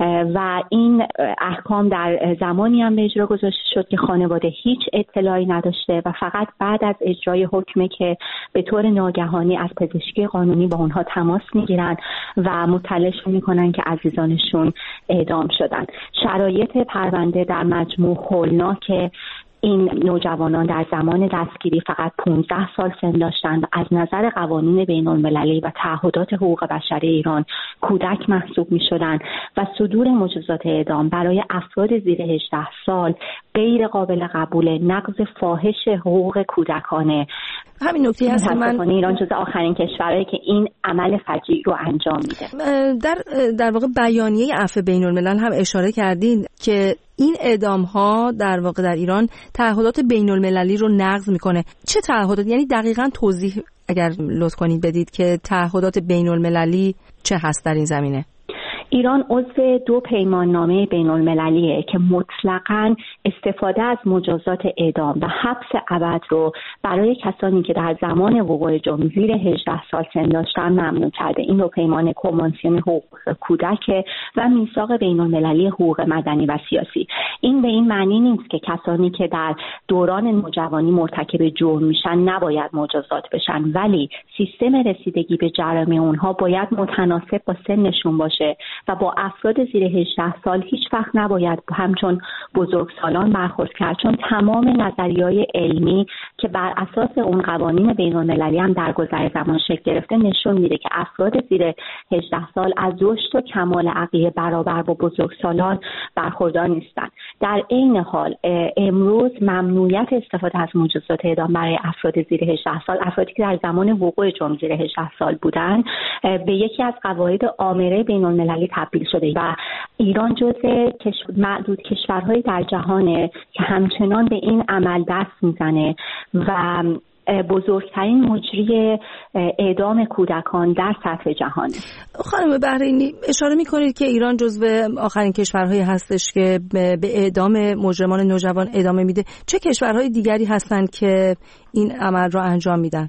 و این احکام در زمانی هم به اجرا گذاشته شد که خانواده هیچ اطلاعی نداشته و فقط بعد از اجرای حکمه که به طور ناگهانی از پزشکی قانونی با اونها تماس میگیرن و مطلعشون میکنن که عزیزانشون اعدام شدن. شرایط پرونده در مجموع هولناکه. این نوجوانان در زمان دستگیری فقط پانزده سال سن داشتند و از نظر قوانین بین المللی و تعهدات حقوق بشر ایران کودک محسوب می شدند و صدور مجازات اعدام برای افراد زیر هجده سال غیر قابل قبول، نقض فاحش حقوق کودکانه. همین نکته هست من ایران جز آخرین کشورهایی که این عمل فجیع رو انجام میده. در در واقع بیانیه عفو بین الملل هم اشاره کردین که این اعدام ها در واقع در ایران تعهدات بین المللی رو نقض میکنه. چه تعهدات؟ یعنی دقیقاً توضیح اگر لطف کنید بدید که تعهدات بین المللی چه هست در این زمینه؟ ایران عضو دو پیماننامه بین المللیه که مطلقاً استفاده از مجازات اعدام و حبس ابد رو برای کسانی که در زمان وقوع جرم زیر هجده سال سن داشتن ممنوع کرده. این دو پیمان کنوانسیون حقوق کودک و میثاق بین المللی حقوق مدنی و سیاسی. این به این معنی نیست که کسانی که در دوران نوجوانی مرتکب جرم میشن نباید مجازات بشن، ولی سیستم رسیدگی به جرائم اونها باید متناسب با سنشون باشه و با افراد زیر هجده سال هیچ وقت نباید همچون بزرگسالان برخورد کرد، چون تمام نظریه‌های علمی که بر اساس اون قوانین بین‌المللی هم در گذر زمان شکل گرفته نشون میده که افراد زیر هجده سال از رشد و کمال عقلی برابر با بزرگسالان برخوردار نیستند. در عین حال امروز ممنوعیت استفاده از مجازات اعدام برای افراد زیر هجده سال، افرادی که در زمان وقوع جرم زیر هجده سال بودن، به یکی از قواعد آمره بین‌المللی تبدیل شده و ایران جزو معدود کشورهای در جهانه که همچنان به این عمل دست میزنه و بزرگترین مجری اعدام کودکان در سطح جهانه. خانم بحرینی، اشاره میکنید که ایران جزو آخرین کشورهایی هستش که به اعدام مجرمان نوجوان ادامه میده. چه کشورهای دیگری هستند که این عمل را انجام میدن؟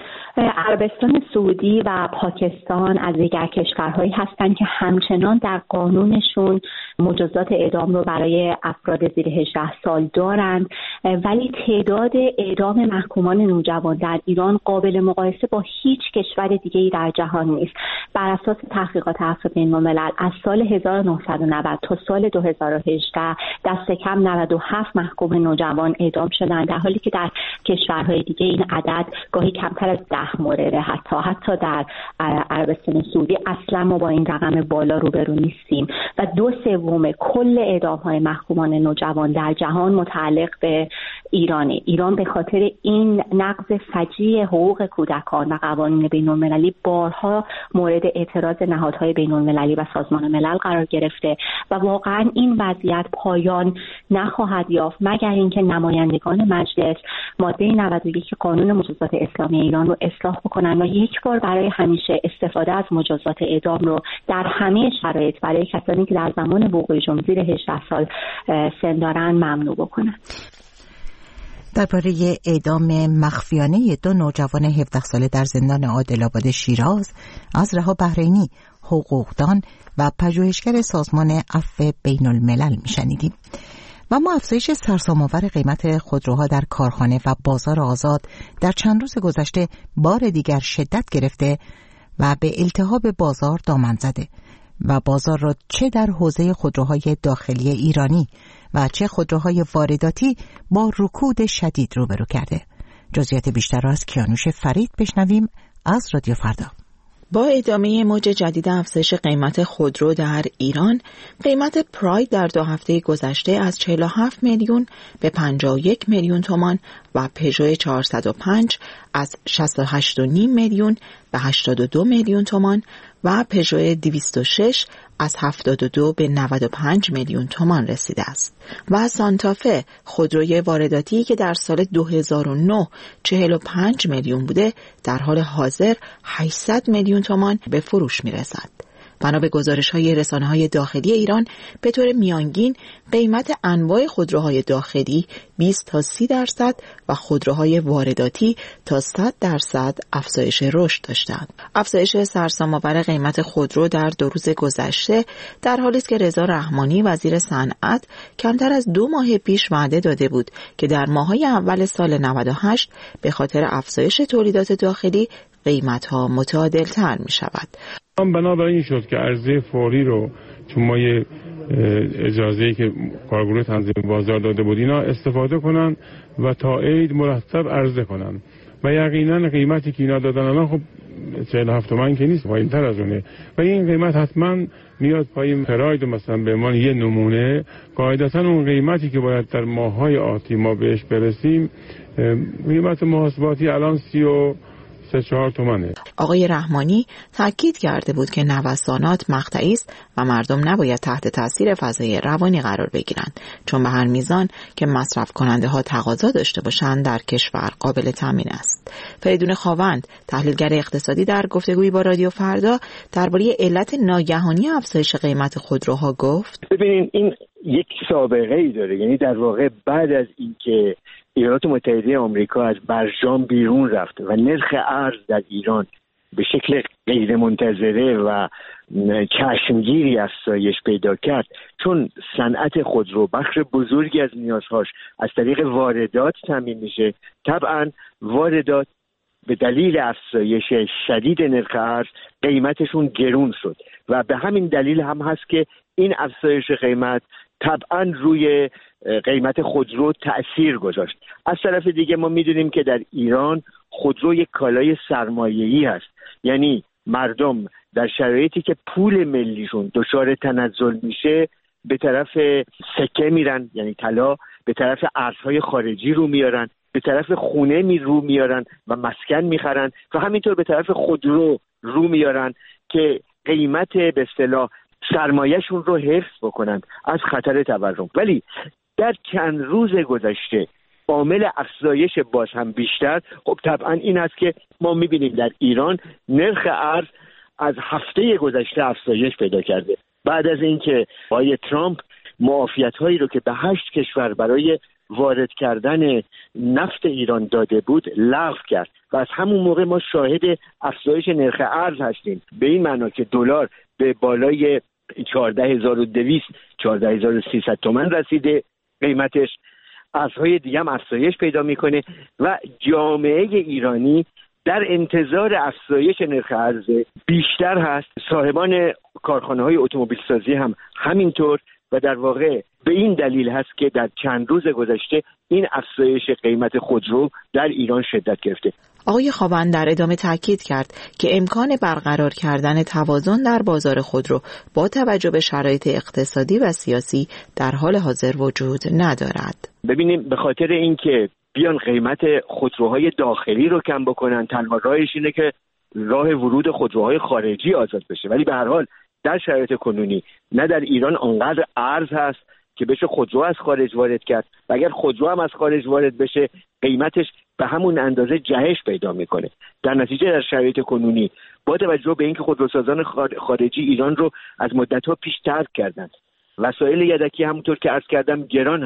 عربستان سعودی و پاکستان از دیگر کشورهایی هستند که همچنان در قانونشون مجازات اعدام رو برای افراد زیر هجده سال دارند، ولی تعداد اعدام محکومان نوجوان در ایران قابل مقایسه با هیچ کشور دیگه‌ای در جهان نیست. بر اساس تحقیقات عفو بین الملل از سال هزار و نهصد و نود تا سال دو هزار و هجده دست کم نود و هفت محکوم نوجوان اعدام شدند، در حالی که در کشورهای دیگه این عدد گاهی کمتر از ده مورده. حتی حتی در عربستان سعودی اصلا ما با این رقم بالا روبرو نیستیم و دو سوم کل اعدام‌های محکومان نوجوان در جهان متعلق به ایرانه. ایران به خاطر این نقض فجیع حقوق کودکان و قوانین بین‌المللی بارها مورد اعتراض نهادهای بین‌المللی و سازمان ملل قرار گرفته و واقعا این وضعیت پایان نخواهد یافت مگر اینکه نمایندگان مجلس ماده نود و یک قانون مجازات اسلامی ایران رو اصلاح بکنن و یک بار برای همیشه استفاده از مجازات اعدام رو در همه شرایط برای کسانی که در زمان وقوع جرم زیر هجده سال سن دارن ممنوع بکنن. درباره اعدام مخفیانه دو نوجوان هفده ساله در زندان عادل‌آباد شیراز از رها بحرینی، حقوقدان و پژوهشگر سازمان عفو بین الملل میشنیدیم. و ما افزایش سرسام‌آور قیمت خودروها در کارخانه و بازار آزاد در چند روز گذشته بار دیگر شدت گرفته و به التهاب بازار دامن زده و بازار را چه در حوزه خودروهای داخلی ایرانی و چه خودروهای وارداتی با رکود شدید روبرو کرده. جزئیات بیشتر را از کیانوش فرید بشنویم از رادیو فردا. با ادامه موج جدید افزایش قیمت خودرو در ایران، قیمت پراید در دو هفته گذشته از چهل و هفت میلیون به پنجاه و یک میلیون تومان و پژو چهارصد و پنج از شصت و هشت و نیم میلیون به هشتاد و دو میلیون تومان و پژو دویست و شش از هفتاد و دو به نود و پنج میلیون تومان رسیده است و سانتافه خودروی وارداتی که در سال دو هزار و نه چهل و پنج میلیون بوده در حال حاضر هشتصد میلیون تومان به فروش می رسد. بنا به گزارش‌های رسانه‌های داخلی ایران به طور میانگین قیمت انواع خودروهای داخلی بیست تا سی درصد و خودروهای وارداتی تا صد درصد افزایش رشد داشتند. افزایش سرسام‌آور قیمت خودرو در دو روز گذشته در حالی است که رضا رحمانی وزیر صنعت کمتر از دو ماه پیش وعده داده بود که در ماه‌های اول سال نود و هشت به خاطر افزایش تولیدات داخلی قیمت‌ها متعادل‌تر می‌شود. بنابراین شد که عرضه فوری رو چون ما یه اجازه‌ای که کارگروه تنظیم بازار داده بود اینا استفاده کنن و تا عید مرتب عرضه کنن و یقینا قیمتی که اینا دادن الان خب چهل و هفت تومن که نیست، پایین‌تر از اونه و این قیمت حتما میاد پایین. پراید مثلا به عنوان یه نمونه قاعدتاً اون قیمتی که باید در ماه‌های آتی ما بهش برسیم قیمت محاسباتی الان سی و سه چهار تومنه. آقای رحمانی تاکید کرده بود که نوسانات مقطعی است و مردم نباید تحت تاثیر فضای روانی قرار بگیرند چون به هر میزان که مصرف کننده ها تقاضا داشته باشند در کشور قابل تامین است. فریدون خاوند تحلیلگر اقتصادی در گفتگویی با رادیو فردا درباره علت ناگهانی افزایش قیمت خودروها گفت: ببینید این یک سابقه ای داره، یعنی در واقع بعد از اینکه ایالات متحده آمریکا از برجام بیرون رفت و نرخ ارز در ایران به شکل غیر منتظره و چشمگیری افزایش پیدا کرد چون صنعت خودرو بخش بزرگی از نیازهاش از طریق واردات تامین میشه، طبعا واردات به دلیل افزایش شدید نرخ ارز قیمتشون گرون شد و به همین دلیل هم هست که این افزایش قیمت طبعا روی قیمت خودرو تأثیر گذاشت. از طرف دیگه ما میدونیم که در ایران خودرو یک کالای سرمایه‌ای هست، یعنی مردم در شرایطی که پول ملیشون دچار تنزل میشه به طرف سکه میرن، یعنی طلا، به طرف ارزهای خارجی رو میارن، به طرف خونه می رو میارن و مسکن میخرن و همینطور به طرف خودرو رو میارن که قیمت به اصطلاح سرمایه‌شون رو حفظ بکنن از خطر تورم. ولی در چند روز گذشته عامل افزایش باز هم بیشتر خب طبعا این است که ما میبینیم در ایران نرخ ارز از هفته گذشته افزایش پیدا کرده بعد از اینکه آقای ترامپ معافیت‌هایی رو که به هشت کشور برای وارد کردن نفت ایران داده بود لغو کرد و از همون موقع ما شاهد افزایش نرخ ارز هستیم، به این معنا که دلار به بالای چهارده هزار و دویست چهارده هزار و سیصد تومان رسیده قیمتش، ارزهای دیگه هم افزایش پیدا میکنه و جامعه ایرانی در انتظار افزایش نرخ ارز بیشتر هست، صاحبان کارخانه‌های اتومبیل سازی هم همینطور و در واقع به این دلیل هست که در چند روز گذشته این افزایش قیمت خودرو در ایران شدت گرفته. آقای خاوند در ادامه تاکید کرد که امکان برقرار کردن توازن در بازار خودرو با توجه به شرایط اقتصادی و سیاسی در حال حاضر وجود ندارد. ببینیم به خاطر اینکه بیان قیمت خودروهای داخلی رو کم بکنن تنها راهش اینه که راه ورود خودروهای خارجی آزاد بشه، ولی به هر حال در شرایط کنونی نه در ایران آنقدر ارز هست که بشه خودرو از خارج وارد کرد و اگر خودرو هم از خارج وارد بشه قیمتش به همون اندازه جهش پیدا میکنه. در نتیجه در شرایط کنونی با توجه به اینکه خودروسازان خارجی ایران رو از مدت‌ها پیش ترک کردند، وسایل یدکی همونطور که عرض کردم گران هست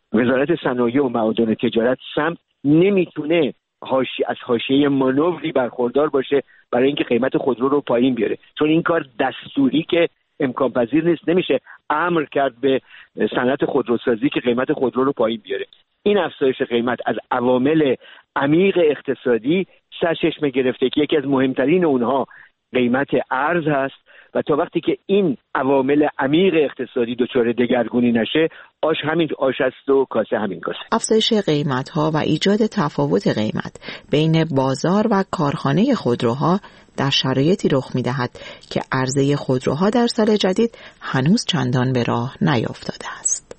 وزارت صنایع و معادن تجارت سمت نمیتونه حاشیه از حاشیه مانوری برخوردار باشه برای اینکه قیمت خودرو رو پایین بیاره، چون این کار دستوری که امکان پذیر نیست. نمیشه امر کرد به صنعت خودروسازی که قیمت خودرو رو پایین بیاره. این افزایش قیمت از عوامل عمیق اقتصادی سرچشمه گرفته که یکی از مهمترین اونها قیمت ارز هست و تا وقتی که این عوامل عمیق اقتصادی دچار دگرگونی نشه، آش همین آش است و کاسه همین کاسه. افزایش قیمت‌ها و ایجاد تفاوت قیمت بین بازار و کارخانه خودروها در شرایطی رخ می‌دهد که عرضه خودروها در سال جدید هنوز چندان به راه نیافتاده است.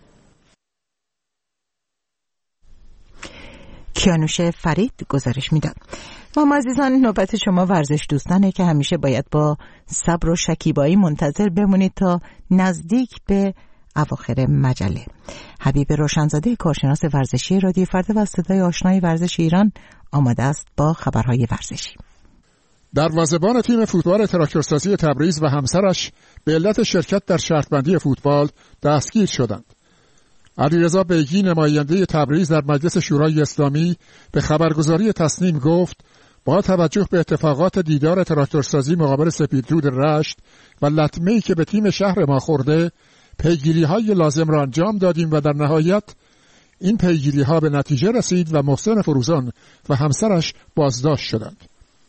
کیانوش فرید گزارش میداد. ما عزیزان، نوبت شما ورزش دوستانه که همیشه باید با صبر و شکیبایی منتظر بمونید تا نزدیک به اواخر مجله. حبیب روشنزاده، کارشناس ورزشی رادیو فردا و صدای آشنای ورزش ایران، آماده است با خبرهای ورزشی. دروازه‌بان تیم فوتبال تراکتورسازی تبریز و همسرش به علت شرکت در شرطبندی فوتبال دستگیر شدند. علیرضا بیگی، نماینده تبریز در مجلس شورای اسلامی، به خبرگزاری تصنیم گفت با توجه به اتفاقات دیدار تراکتورسازی مقابل سپیدرود رشت و لطمه‌ای که به تیم شهر ما خورده، پیگیری‌های لازم را انجام دادیم و در نهایت این پیگیری‌ها به نتیجه رسید و محسن فروزان و همسرش بازداشت شدند.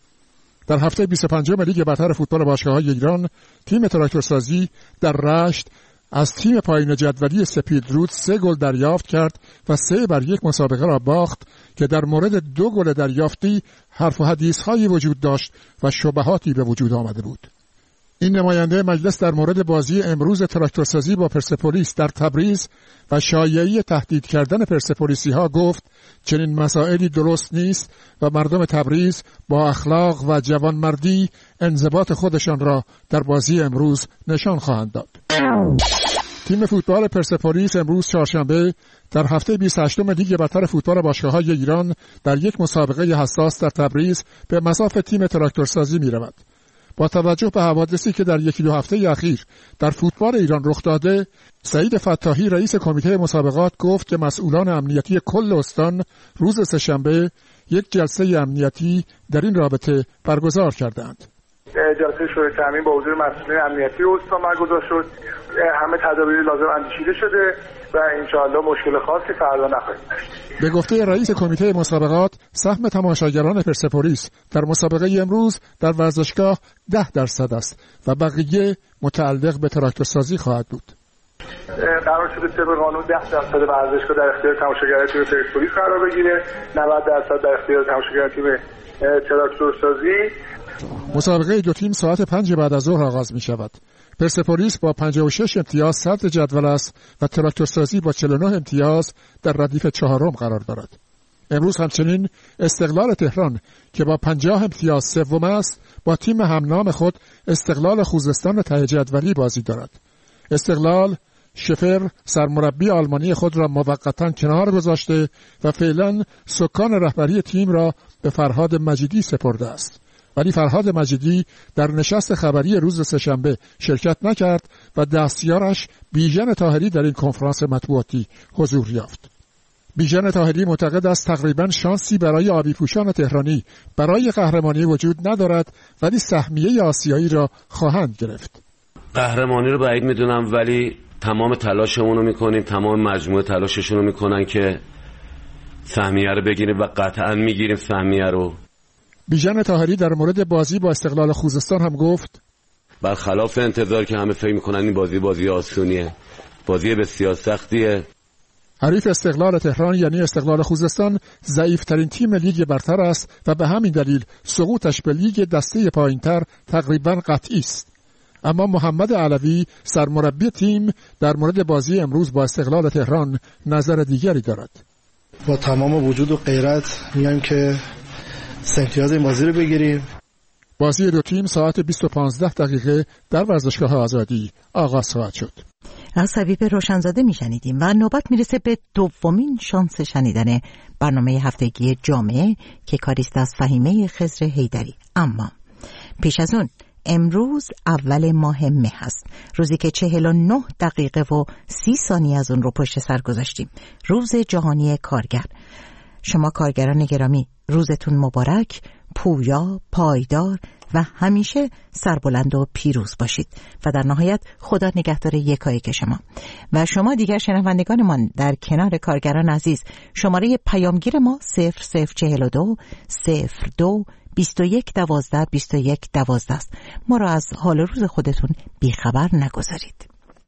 در هفته بیست و پنجم لیگ برتر فوتبال باشگاه‌های ایران، تیم تراکتورسازی در رشت از تیم پایین جدولی سپیدرود سه گل دریافت کرد و سه بر یک مسابقه را باخت که در مورد دو گل دریافتی حرف و حدیث‌هایی وجود داشت و شبهاتی به وجود آمده بود. این نماینده مجلس در مورد بازی امروز تراکتورسازی با پرسپولیس در تبریز و شایعی تهدید کردن پرسپولیسی‌ها گفت چنین مسائلی درست نیست و مردم تبریز با اخلاق و جوانمردی انضباط خودشان را در بازی امروز نشان خواهند داد. تیم فوتبال پرسپولیس امروز چهارشنبه در هفته بیست و هشتم لیگ برتر فوتبال باشگاه‌های ایران در یک مسابقه حساس در تبریز به مصاف تیم تراکتورسازی می‌رود. با توجه به حوادثی که در یکی دو هفته اخیر در فوتبال ایران رخ داده، سعید فتاحی رئیس کمیته مسابقات گفت که مسئولان امنیتی کل استان روز سه‌شنبه یک جلسه امنیتی در این رابطه برگزار کردند. جلسه شورای تامین با حضور مسئولین امنیتی استان برگزار شد. همه تدابیر لازم اندیشیده شده و انشاءالله مشکل خاصی فردا نخواهیم داشت. به گفته رئیس کمیته مسابقات، سهم تماشاگران پرسپولیس در مسابقه امروز در ورزشگاه ده درصد است و بقیه متعلق به تراکتورسازی خواهد بود. قرار شده طبق قانون ده درصد ورزشگاه در اختیار تماشاگران تیم پرسپولیس قرار بگیره، نود درصد در اختیار تماشاگران تیم تراکتورسازی. مسابقه دو تیم ساعت پنج بعد از ظهر آغاز می شود. پرسپولیس با پنجاه و شش امتیاز صدر جدول است و تراکتورسازی با چهل و نه امتیاز در ردیف چهارم قرار دارد. امروز همچنین استقلال تهران که با پنجاه امتیاز سوم است با تیم همنام خود استقلال خوزستان ته جدولی بازی دارد. استقلال شفر سرمربی آلمانی خود را موقتا کنار گذاشته و فعلا سکان رهبری تیم را به فرهاد مجیدی سپرده است. ولی فرهاد مجیدی در نشست خبری روز سه‌شنبه شرکت نکرد و دستیارش بیژن طاهری در این کنفرانس مطبوعاتی حضور یافت. بیژن طاهری معتقد است تقریبا شانسی برای آبی پوشان تهرانی برای قهرمانی وجود ندارد، ولی سهمیه آسیایی را خواهند گرفت. قهرمانی رو بعید میدونم، ولی تمام تلاشمون رو میکنیم، تمام مجموعه تلاششون رو میکنن که سهمیه رو بگیریم و قطعا میگیریم سهمیه رو. بیژن طاهری در مورد بازی با استقلال خوزستان هم گفت برخلاف انتظار که همه فکر میکنن این بازی بازی آسونیه، بازی بسیار سختیه. حریف استقلال تهران یعنی استقلال خوزستان ضعیف‌ترین تیم لیگ برتر است و به همین دلیل سقوطش به لیگ دسته پایینتر تقریبا قطعی است. اما محمد علوی سرمربی تیم در مورد بازی امروز با استقلال تهران نظر دیگری دارد. با تمام وجود و غیرت میگم که سه امتیاز این بازی رو بگیریم. بازی دو تیم ساعت بیست و پانزده دقیقه در ورزشگاه آزادی آغاز خواهد شد. از حبیب روشنزاده میشنیدیم و نوبت میرسه به دومین شانس شنیدن برنامه هفتگی جامعه که کاریست از فهیمه خضر حیدری. اما پیش از اون امروز اول ماه مه هست، روزی که چهل و نه دقیقه و سی ثانیه از اون رو پشت سر گذاشتیم، روز جهانی کارگر. شما کارگران گرامی، روزتون مبارک، پویا، پایدار و همیشه سربلند و پیروز باشید و در نهایت خدا نگهدار یکایک شما. و شما دیگر شنوندگانمان در کنار کارگران عزیز، شماره پیامگیر ما صفر صفر چهل و دو صفر دو بیست و یک دوازده بیست و یک دوازده است. ما را از حال روز خودتون بیخبر نگذارید.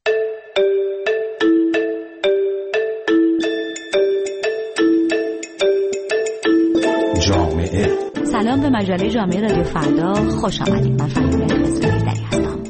جامعه. سلام به مجله جامعه رادیو فردا، خوش آمدید. من فریبا خزره‌ای هستم.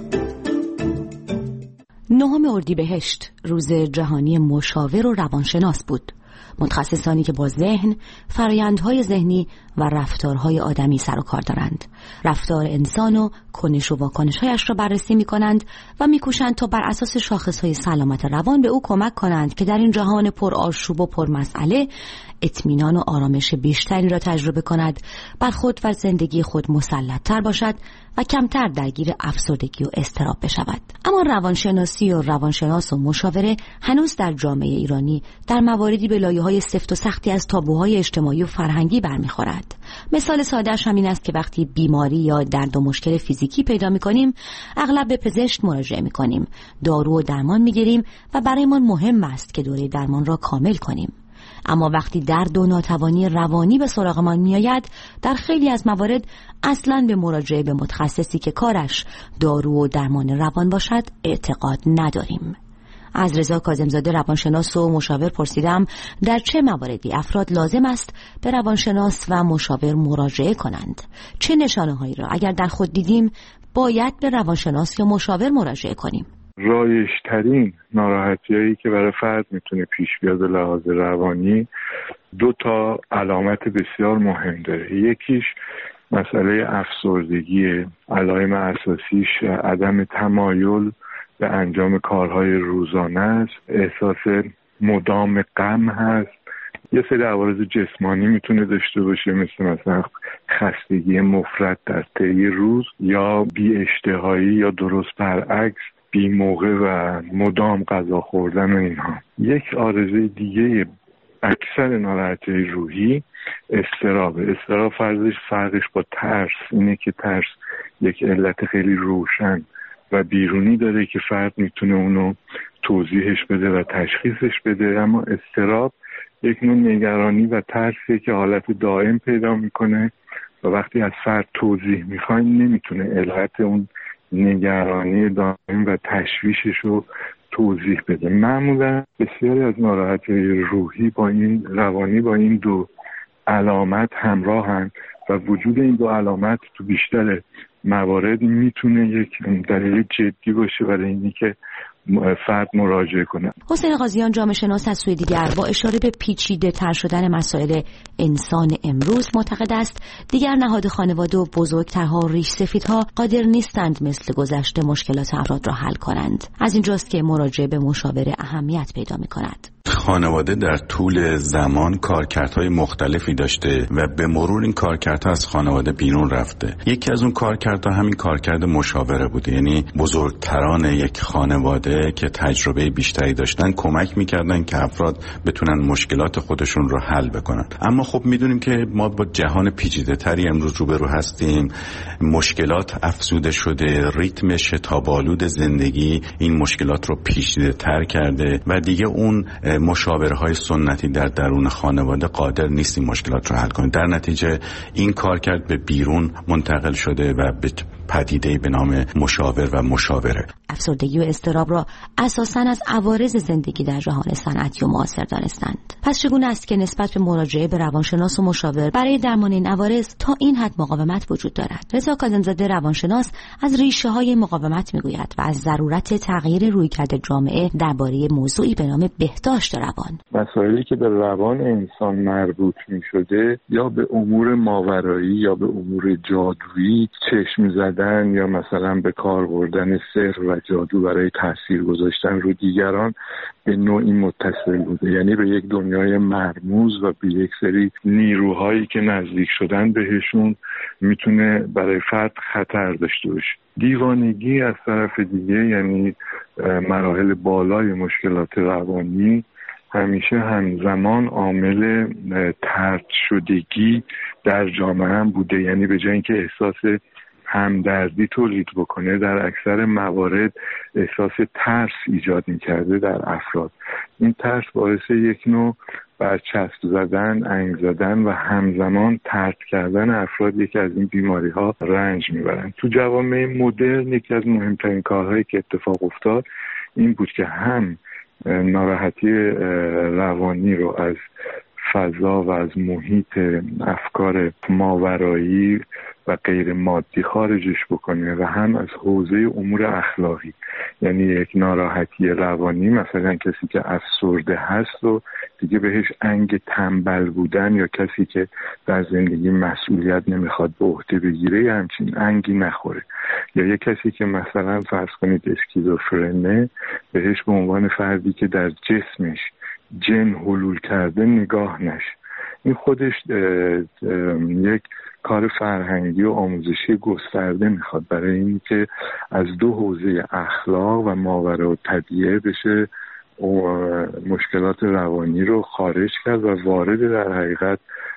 نهم اردیبهشت روز جهانی مشاور و روانشناس بود. متخصصانی که با ذهن، فرآیندهای ذهنی و رفتارهای آدمی سر و کار دارند، رفتار انسان و کنش و واکنش‌هایش را بررسی می‌کنند و می‌کوشند تا بر اساس شاخص‌های سلامت روان به او کمک کنند که در این جهان پر آشوب و پر مسئله اطمینان و آرامش بیشتری را تجربه کند، بر خود و زندگی خود مسلط‌تر باشد و کمتر درگیر افسردگی و اضطراب بشود. اما روانشناسی و روانشناس و مشاوره هنوز در جامعه ایرانی در مواردی به لایه‌های سفت و سختی از تابوهای اجتماعی و فرهنگی برمیخورد. مثال ساده‌اش همین است که وقتی بیماری یا درد و مشکل فیزیکی پیدا می‌کنیم، اغلب به پزشک مراجعه می‌کنیم، دارو و درمان می‌گیریم و برایمان مهم است که دوره درمان را کامل کنیم. اما وقتی درد و ناتوانی روانی به سراغمان میآید، در خیلی از موارد اصلاً به مراجعه به متخصصی که کارش دارو و درمان روان باشد اعتقاد نداریم. از رضا کاظم‌زاده روانشناس و مشاور پرسیدم در چه مواردی افراد لازم است به روانشناس و مشاور مراجعه کنند. چه نشانه‌هایی را اگر در خود دیدیم باید به روانشناس یا مشاور مراجعه کنیم؟ رایج‌ترین ناراحتی‌هایی که برای فرد میتونه پیش بیاد به لحاظ روانی دو تا علامت بسیار مهم داره. یکیش مسئله افسردگی، علائم اساسیش عدم تمایل به انجام کارهای روزانه است، احساس مدام غم هست. یه سری عوارض جسمانی میتونه داشته باشه، مثل مثلا خستگی مفرط در طی روز یا بی‌اشتهایی یا درست برعکس بی موقع و مدام غذا خوردن و اینها. یک عارضه دیگه اکثر ناراحتی روحی اضطراب. اضطراب فرضش فرقش با ترس اینه که ترس یک علت خیلی روشن و بیرونی داره که فرد میتونه اونو توضیحش بده و تشخیصش بده، اما اضطراب یک نوع نگرانی و ترسی که حالت دائم پیدا میکنه و وقتی از فرد توضیح میخواین نمیتونه علت اون نگرانی دائم و تشویشش رو توضیح بده. معمولا بسیاری از ناراحتی روحی با این روانی با این دو علامت همراهن و وجود این دو علامت تو بیشتر موارد میتونه یک دلیل جدی باشه برای اینی که فرد مراجعه کنه. حسین قاضیان جامعه شناس از سوی دیگر با اشاره به پیچیده تر شدن مسائل انسان امروز معتقد است دیگر نهاد خانواده و بزرگترها و ریش سفیدها قادر نیستند مثل گذشته مشکلات افراد را حل کنند. از اینجاست که مراجعه به مشاور اهمیت پیدا می کند. خانواده در طول زمان کارکردهای مختلفی داشته و به مرور این کارکردها از خانواده بیرون رفته. یکی از اون کارکردها همین کارکرد مشاوره بوده، یعنی بزرگتران یک خانواده که تجربه بیشتری داشتن کمک میکردن که افراد بتونن مشکلات خودشون رو حل بکنن. اما خب میدونیم که ما با جهان پیچیده تری امروز روبرو هستیم، مشکلات افزوده شده، ریتم شتاب‌آلود زندگی این مشکلات رو پیچیده تر کرده و دیگه اون مشاورهای سنتی در درون خانواده قادر نیست این مشکلات رو حل کنه. در نتیجه این کار کرد به بیرون منتقل شده و به پدیده‌ای به نام مشاور و مشاوره. افسردگی و اضطراب را اساساً از عوارض زندگی در جهان صنعتی و معاصر دانستند. پس چگونه است که نسبت به مراجعه به روانشناس و مشاور برای درمان این عوارض تا این حد مقاومت وجود دارد؟ رضا کاظم‌زاده روانشناس از ریشه‌های مقاومت می‌گوید و از ضرورت تغییر رویکرد جامعه درباره موضوعی به نام بهداشت روان. مسائلی که به روان انسان مربوط می‌شده یا به امور ماورایی یا به امور جادویی چشم زده کردن یا مثلا به کار بردن سحر و جادو برای تاثیر گذاشتن رو دیگران به نوعی متصل بوده، یعنی به یک دنیای مرموز و به یک سری نیروهایی که نزدیک شدن بهشون میتونه برای فرد خطر داشته باشه. دیوانگی از طرف دیگه، یعنی مراحل بالای مشکلات روانی، همیشه همزمان عامل طرد شدگی در جامعه هم بوده، یعنی به جای اینکه احساس همدردی تولید بکنه در اکثر موارد احساس ترس ایجاد می‌کرده در افراد. این ترس باعث یک نوع برچسب زدن، انگ زدن و همزمان طرد کردن افراد یکی از این بیماری‌ها رنج می‌برن. تو جوامع مدرن یکی از مهمترین کارهایی که اتفاق افتاد این بود که هم ناراحتی روانی رو از فضا و از محیط افکار ماورایی و غیر مادی خارجش بکنه و هم از حوزه امور اخلاقی، یعنی یک ناراحتی روانی، مثلا کسی که افسرده هست و دیگه بهش انگ تنبل بودن یا کسی که در زندگی مسئولیت نمیخواد به عهده بگیره همچین انگی نخوره، یا یک کسی که مثلا فرض کنید اسکیزوفرنه بهش به عنوان فردی که در جسمش جن حلول کرده نگاه نشه. این خودش یک کار فرهنگی و آموزشی گسترده میخواد برای این که از دو حوزه اخلاق و ماورا و طبیعه بشه مشکلات روانی رو خارج کرد و وارد در حقیقت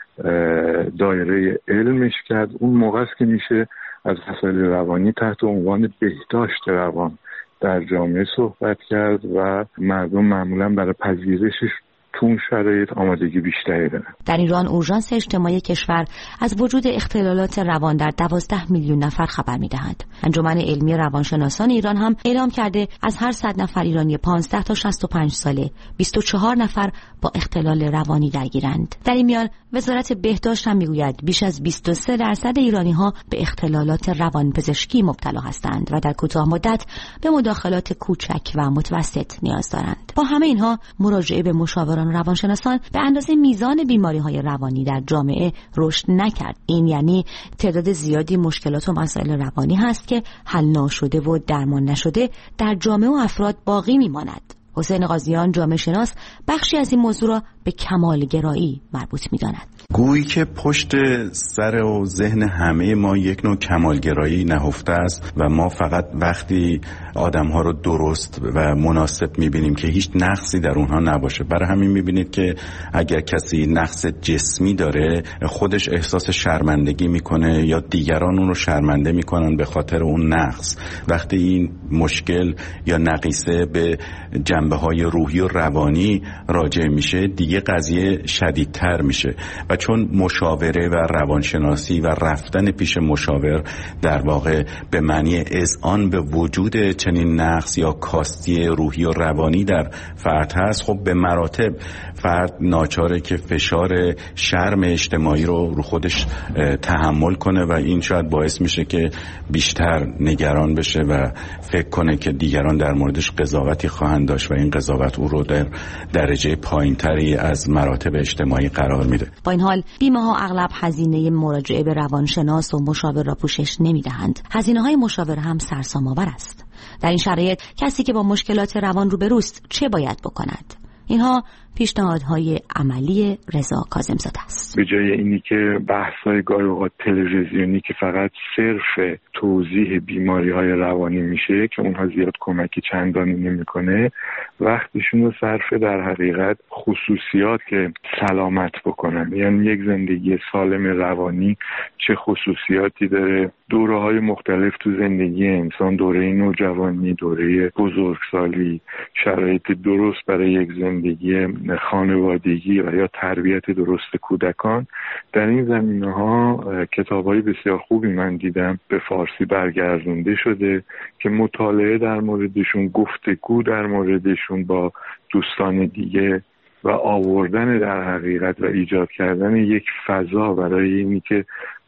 دایره علمش کرد. اون موقع است که میشه از مسائل روانی تحت عنوان بهداشت روان در جامعه صحبت کرد و مردم معمولا برای پذیرشش تو اون شرایط آمادگی بیشتری دارن. در ایران اورژانس اجتماعی کشور از وجود اختلالات روان در دوازده میلیون نفر خبر می‌دهد. انجمن علمی روانشناسان ایران هم اعلام کرده از هر صد نفر ایرانی پانزده تا شصت و پنج ساله بیست و چهار نفر با اختلال روانی درگیرند. در این میان وزارت بهداشت هم میگوید بیش از بیست و سه درصد ایرانی‌ها به اختلالات روانپزشکی مبتلا هستند و در کوتاه مدت به مداخلات کوچک و متوسط نیاز دارند. با همه اینها مراجعه به مشاوران روانشناسان به اندازه میزان بیماری‌های روانی در جامعه رشد نکرد. این یعنی تعداد زیادی مشکلات و مسائل روانی هست که حل نشده و درمان نشده در جامعه و افراد باقی میماند. حسین قاضیان جامعه شناس بخشی از این موضوع را به کمالگرایی مربوط می‌داند. گویی که پشت سر و ذهن همه ما یک نوع کمالگرایی نهفته است و ما فقط وقتی آدم‌ها رو درست و مناسب می‌بینیم که هیچ نقصی در اونها نباشه. برای همین می‌بینید که اگر کسی نقص جسمی داره خودش احساس شرمندگی می‌کنه یا دیگران اون رو شرمنده می‌کنن به خاطر اون نقص. وقتی این مشکل یا نقیصه به جنبه‌های روحی و روانی راجع میشه دیگه قضیه شدیدتر میشه و چون مشاوره و روانشناسی و رفتن پیش مشاور در واقع به معنی اذعان به وجود چنین نقص یا کاستی روحی و روانی در فرد هست، خب به مراتب فرد ناچاره که فشار شرم اجتماعی رو رو خودش تحمل کنه و این شاید باعث میشه که بیشتر نگران بشه و فکر کنه که دیگران در موردش قضاوتی خواهند داشت و این قضاوت او رو در درجه پایینتری از مراتب اجتماعی قرار میده. با این حال بیمه ها اغلب هزینه مراجعه به روانشناس و مشاور را پوشش نمیدهند. هزینه های مشاور هم سرسام آور است. در این شرایط کسی که با مشکلات روان روبروست چه باید بکند؟ اینها پیشنهادهای عملی رضا کاظم‌زاده است. به جای اینی که بحث‌های گاهی اوقات تلویزیونی که فقط صرف توضیح بیماری‌های روانی میشه که اونها زیاد کمکی چندانی نمی‌کنه، وقتشون رو صرف در حقیقت خصوصیات که سلامت بکنن. یعنی یک زندگی سالم روانی چه خصوصیاتی داره، دوره‌های مختلف تو زندگی انسان، دوره نوجوانی، دوره بزرگسالی، شرایط درست برای یک زندگی خانوادگی و یا تربیت درست کودکان. در این زمینه‌ها کتاب‌های بسیار خوبی من دیدم به فارسی برگردونده شده که مطالعه در موردشون، گفتگو در موردشون با دوستان دیگه و آوردن در حقیقت و ایجاد کردن یک فضا برای اینی که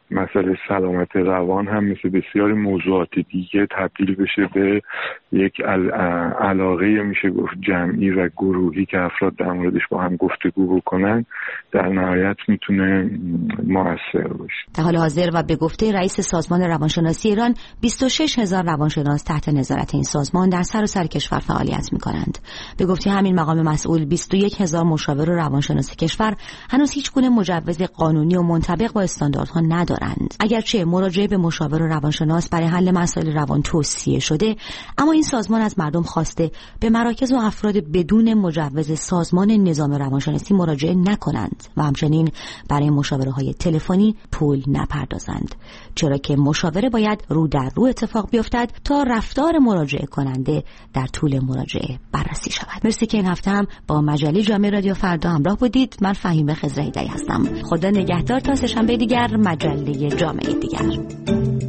مسئله سلامت روان هم مثل بسیاری موضوعات دیگه تبدیل بشه به یک علاقه میشه گفت جمعی و گروهی که افراد در موردش با هم گفتگو بکنن، در نهایت میتونه مؤثر باشه. در حال حاضر و به گفته رئیس سازمان روانشناسی ایران، بیست و شش هزار روانشناس تحت نظارت این سازمان در سراسر کشور فعالیت میکنند. به گفته همین مقام مسئول، بیست و یک هزار مشاور روانشناسی کشور هنوز هیچ گونه مجوز قانونی و منطبق با استانداردها ندارند. اگرچه مراجعه به مشاور روانشناس برای حل مسائل روان توصیه شده، اما این سازمان از مردم خواسته به مراکز و افراد بدون مجوز سازمان نظام روانشناسی مراجعه نکنند و همچنین برای مشاوره‌های تلفنی پول نپردازند، چرا که مشاوره باید رو در رو اتفاق بیفتد تا رفتار مراجعه کننده در طول مراجعه بررسی شود. مرسی که این هفته هم با مجله جامعه رادیو فردا همراه بودید. من فهیمه خضره‌ایدری هستم. خدا نگهدار تا سه‌شنبه دیگر، مجله جامعه دیگر.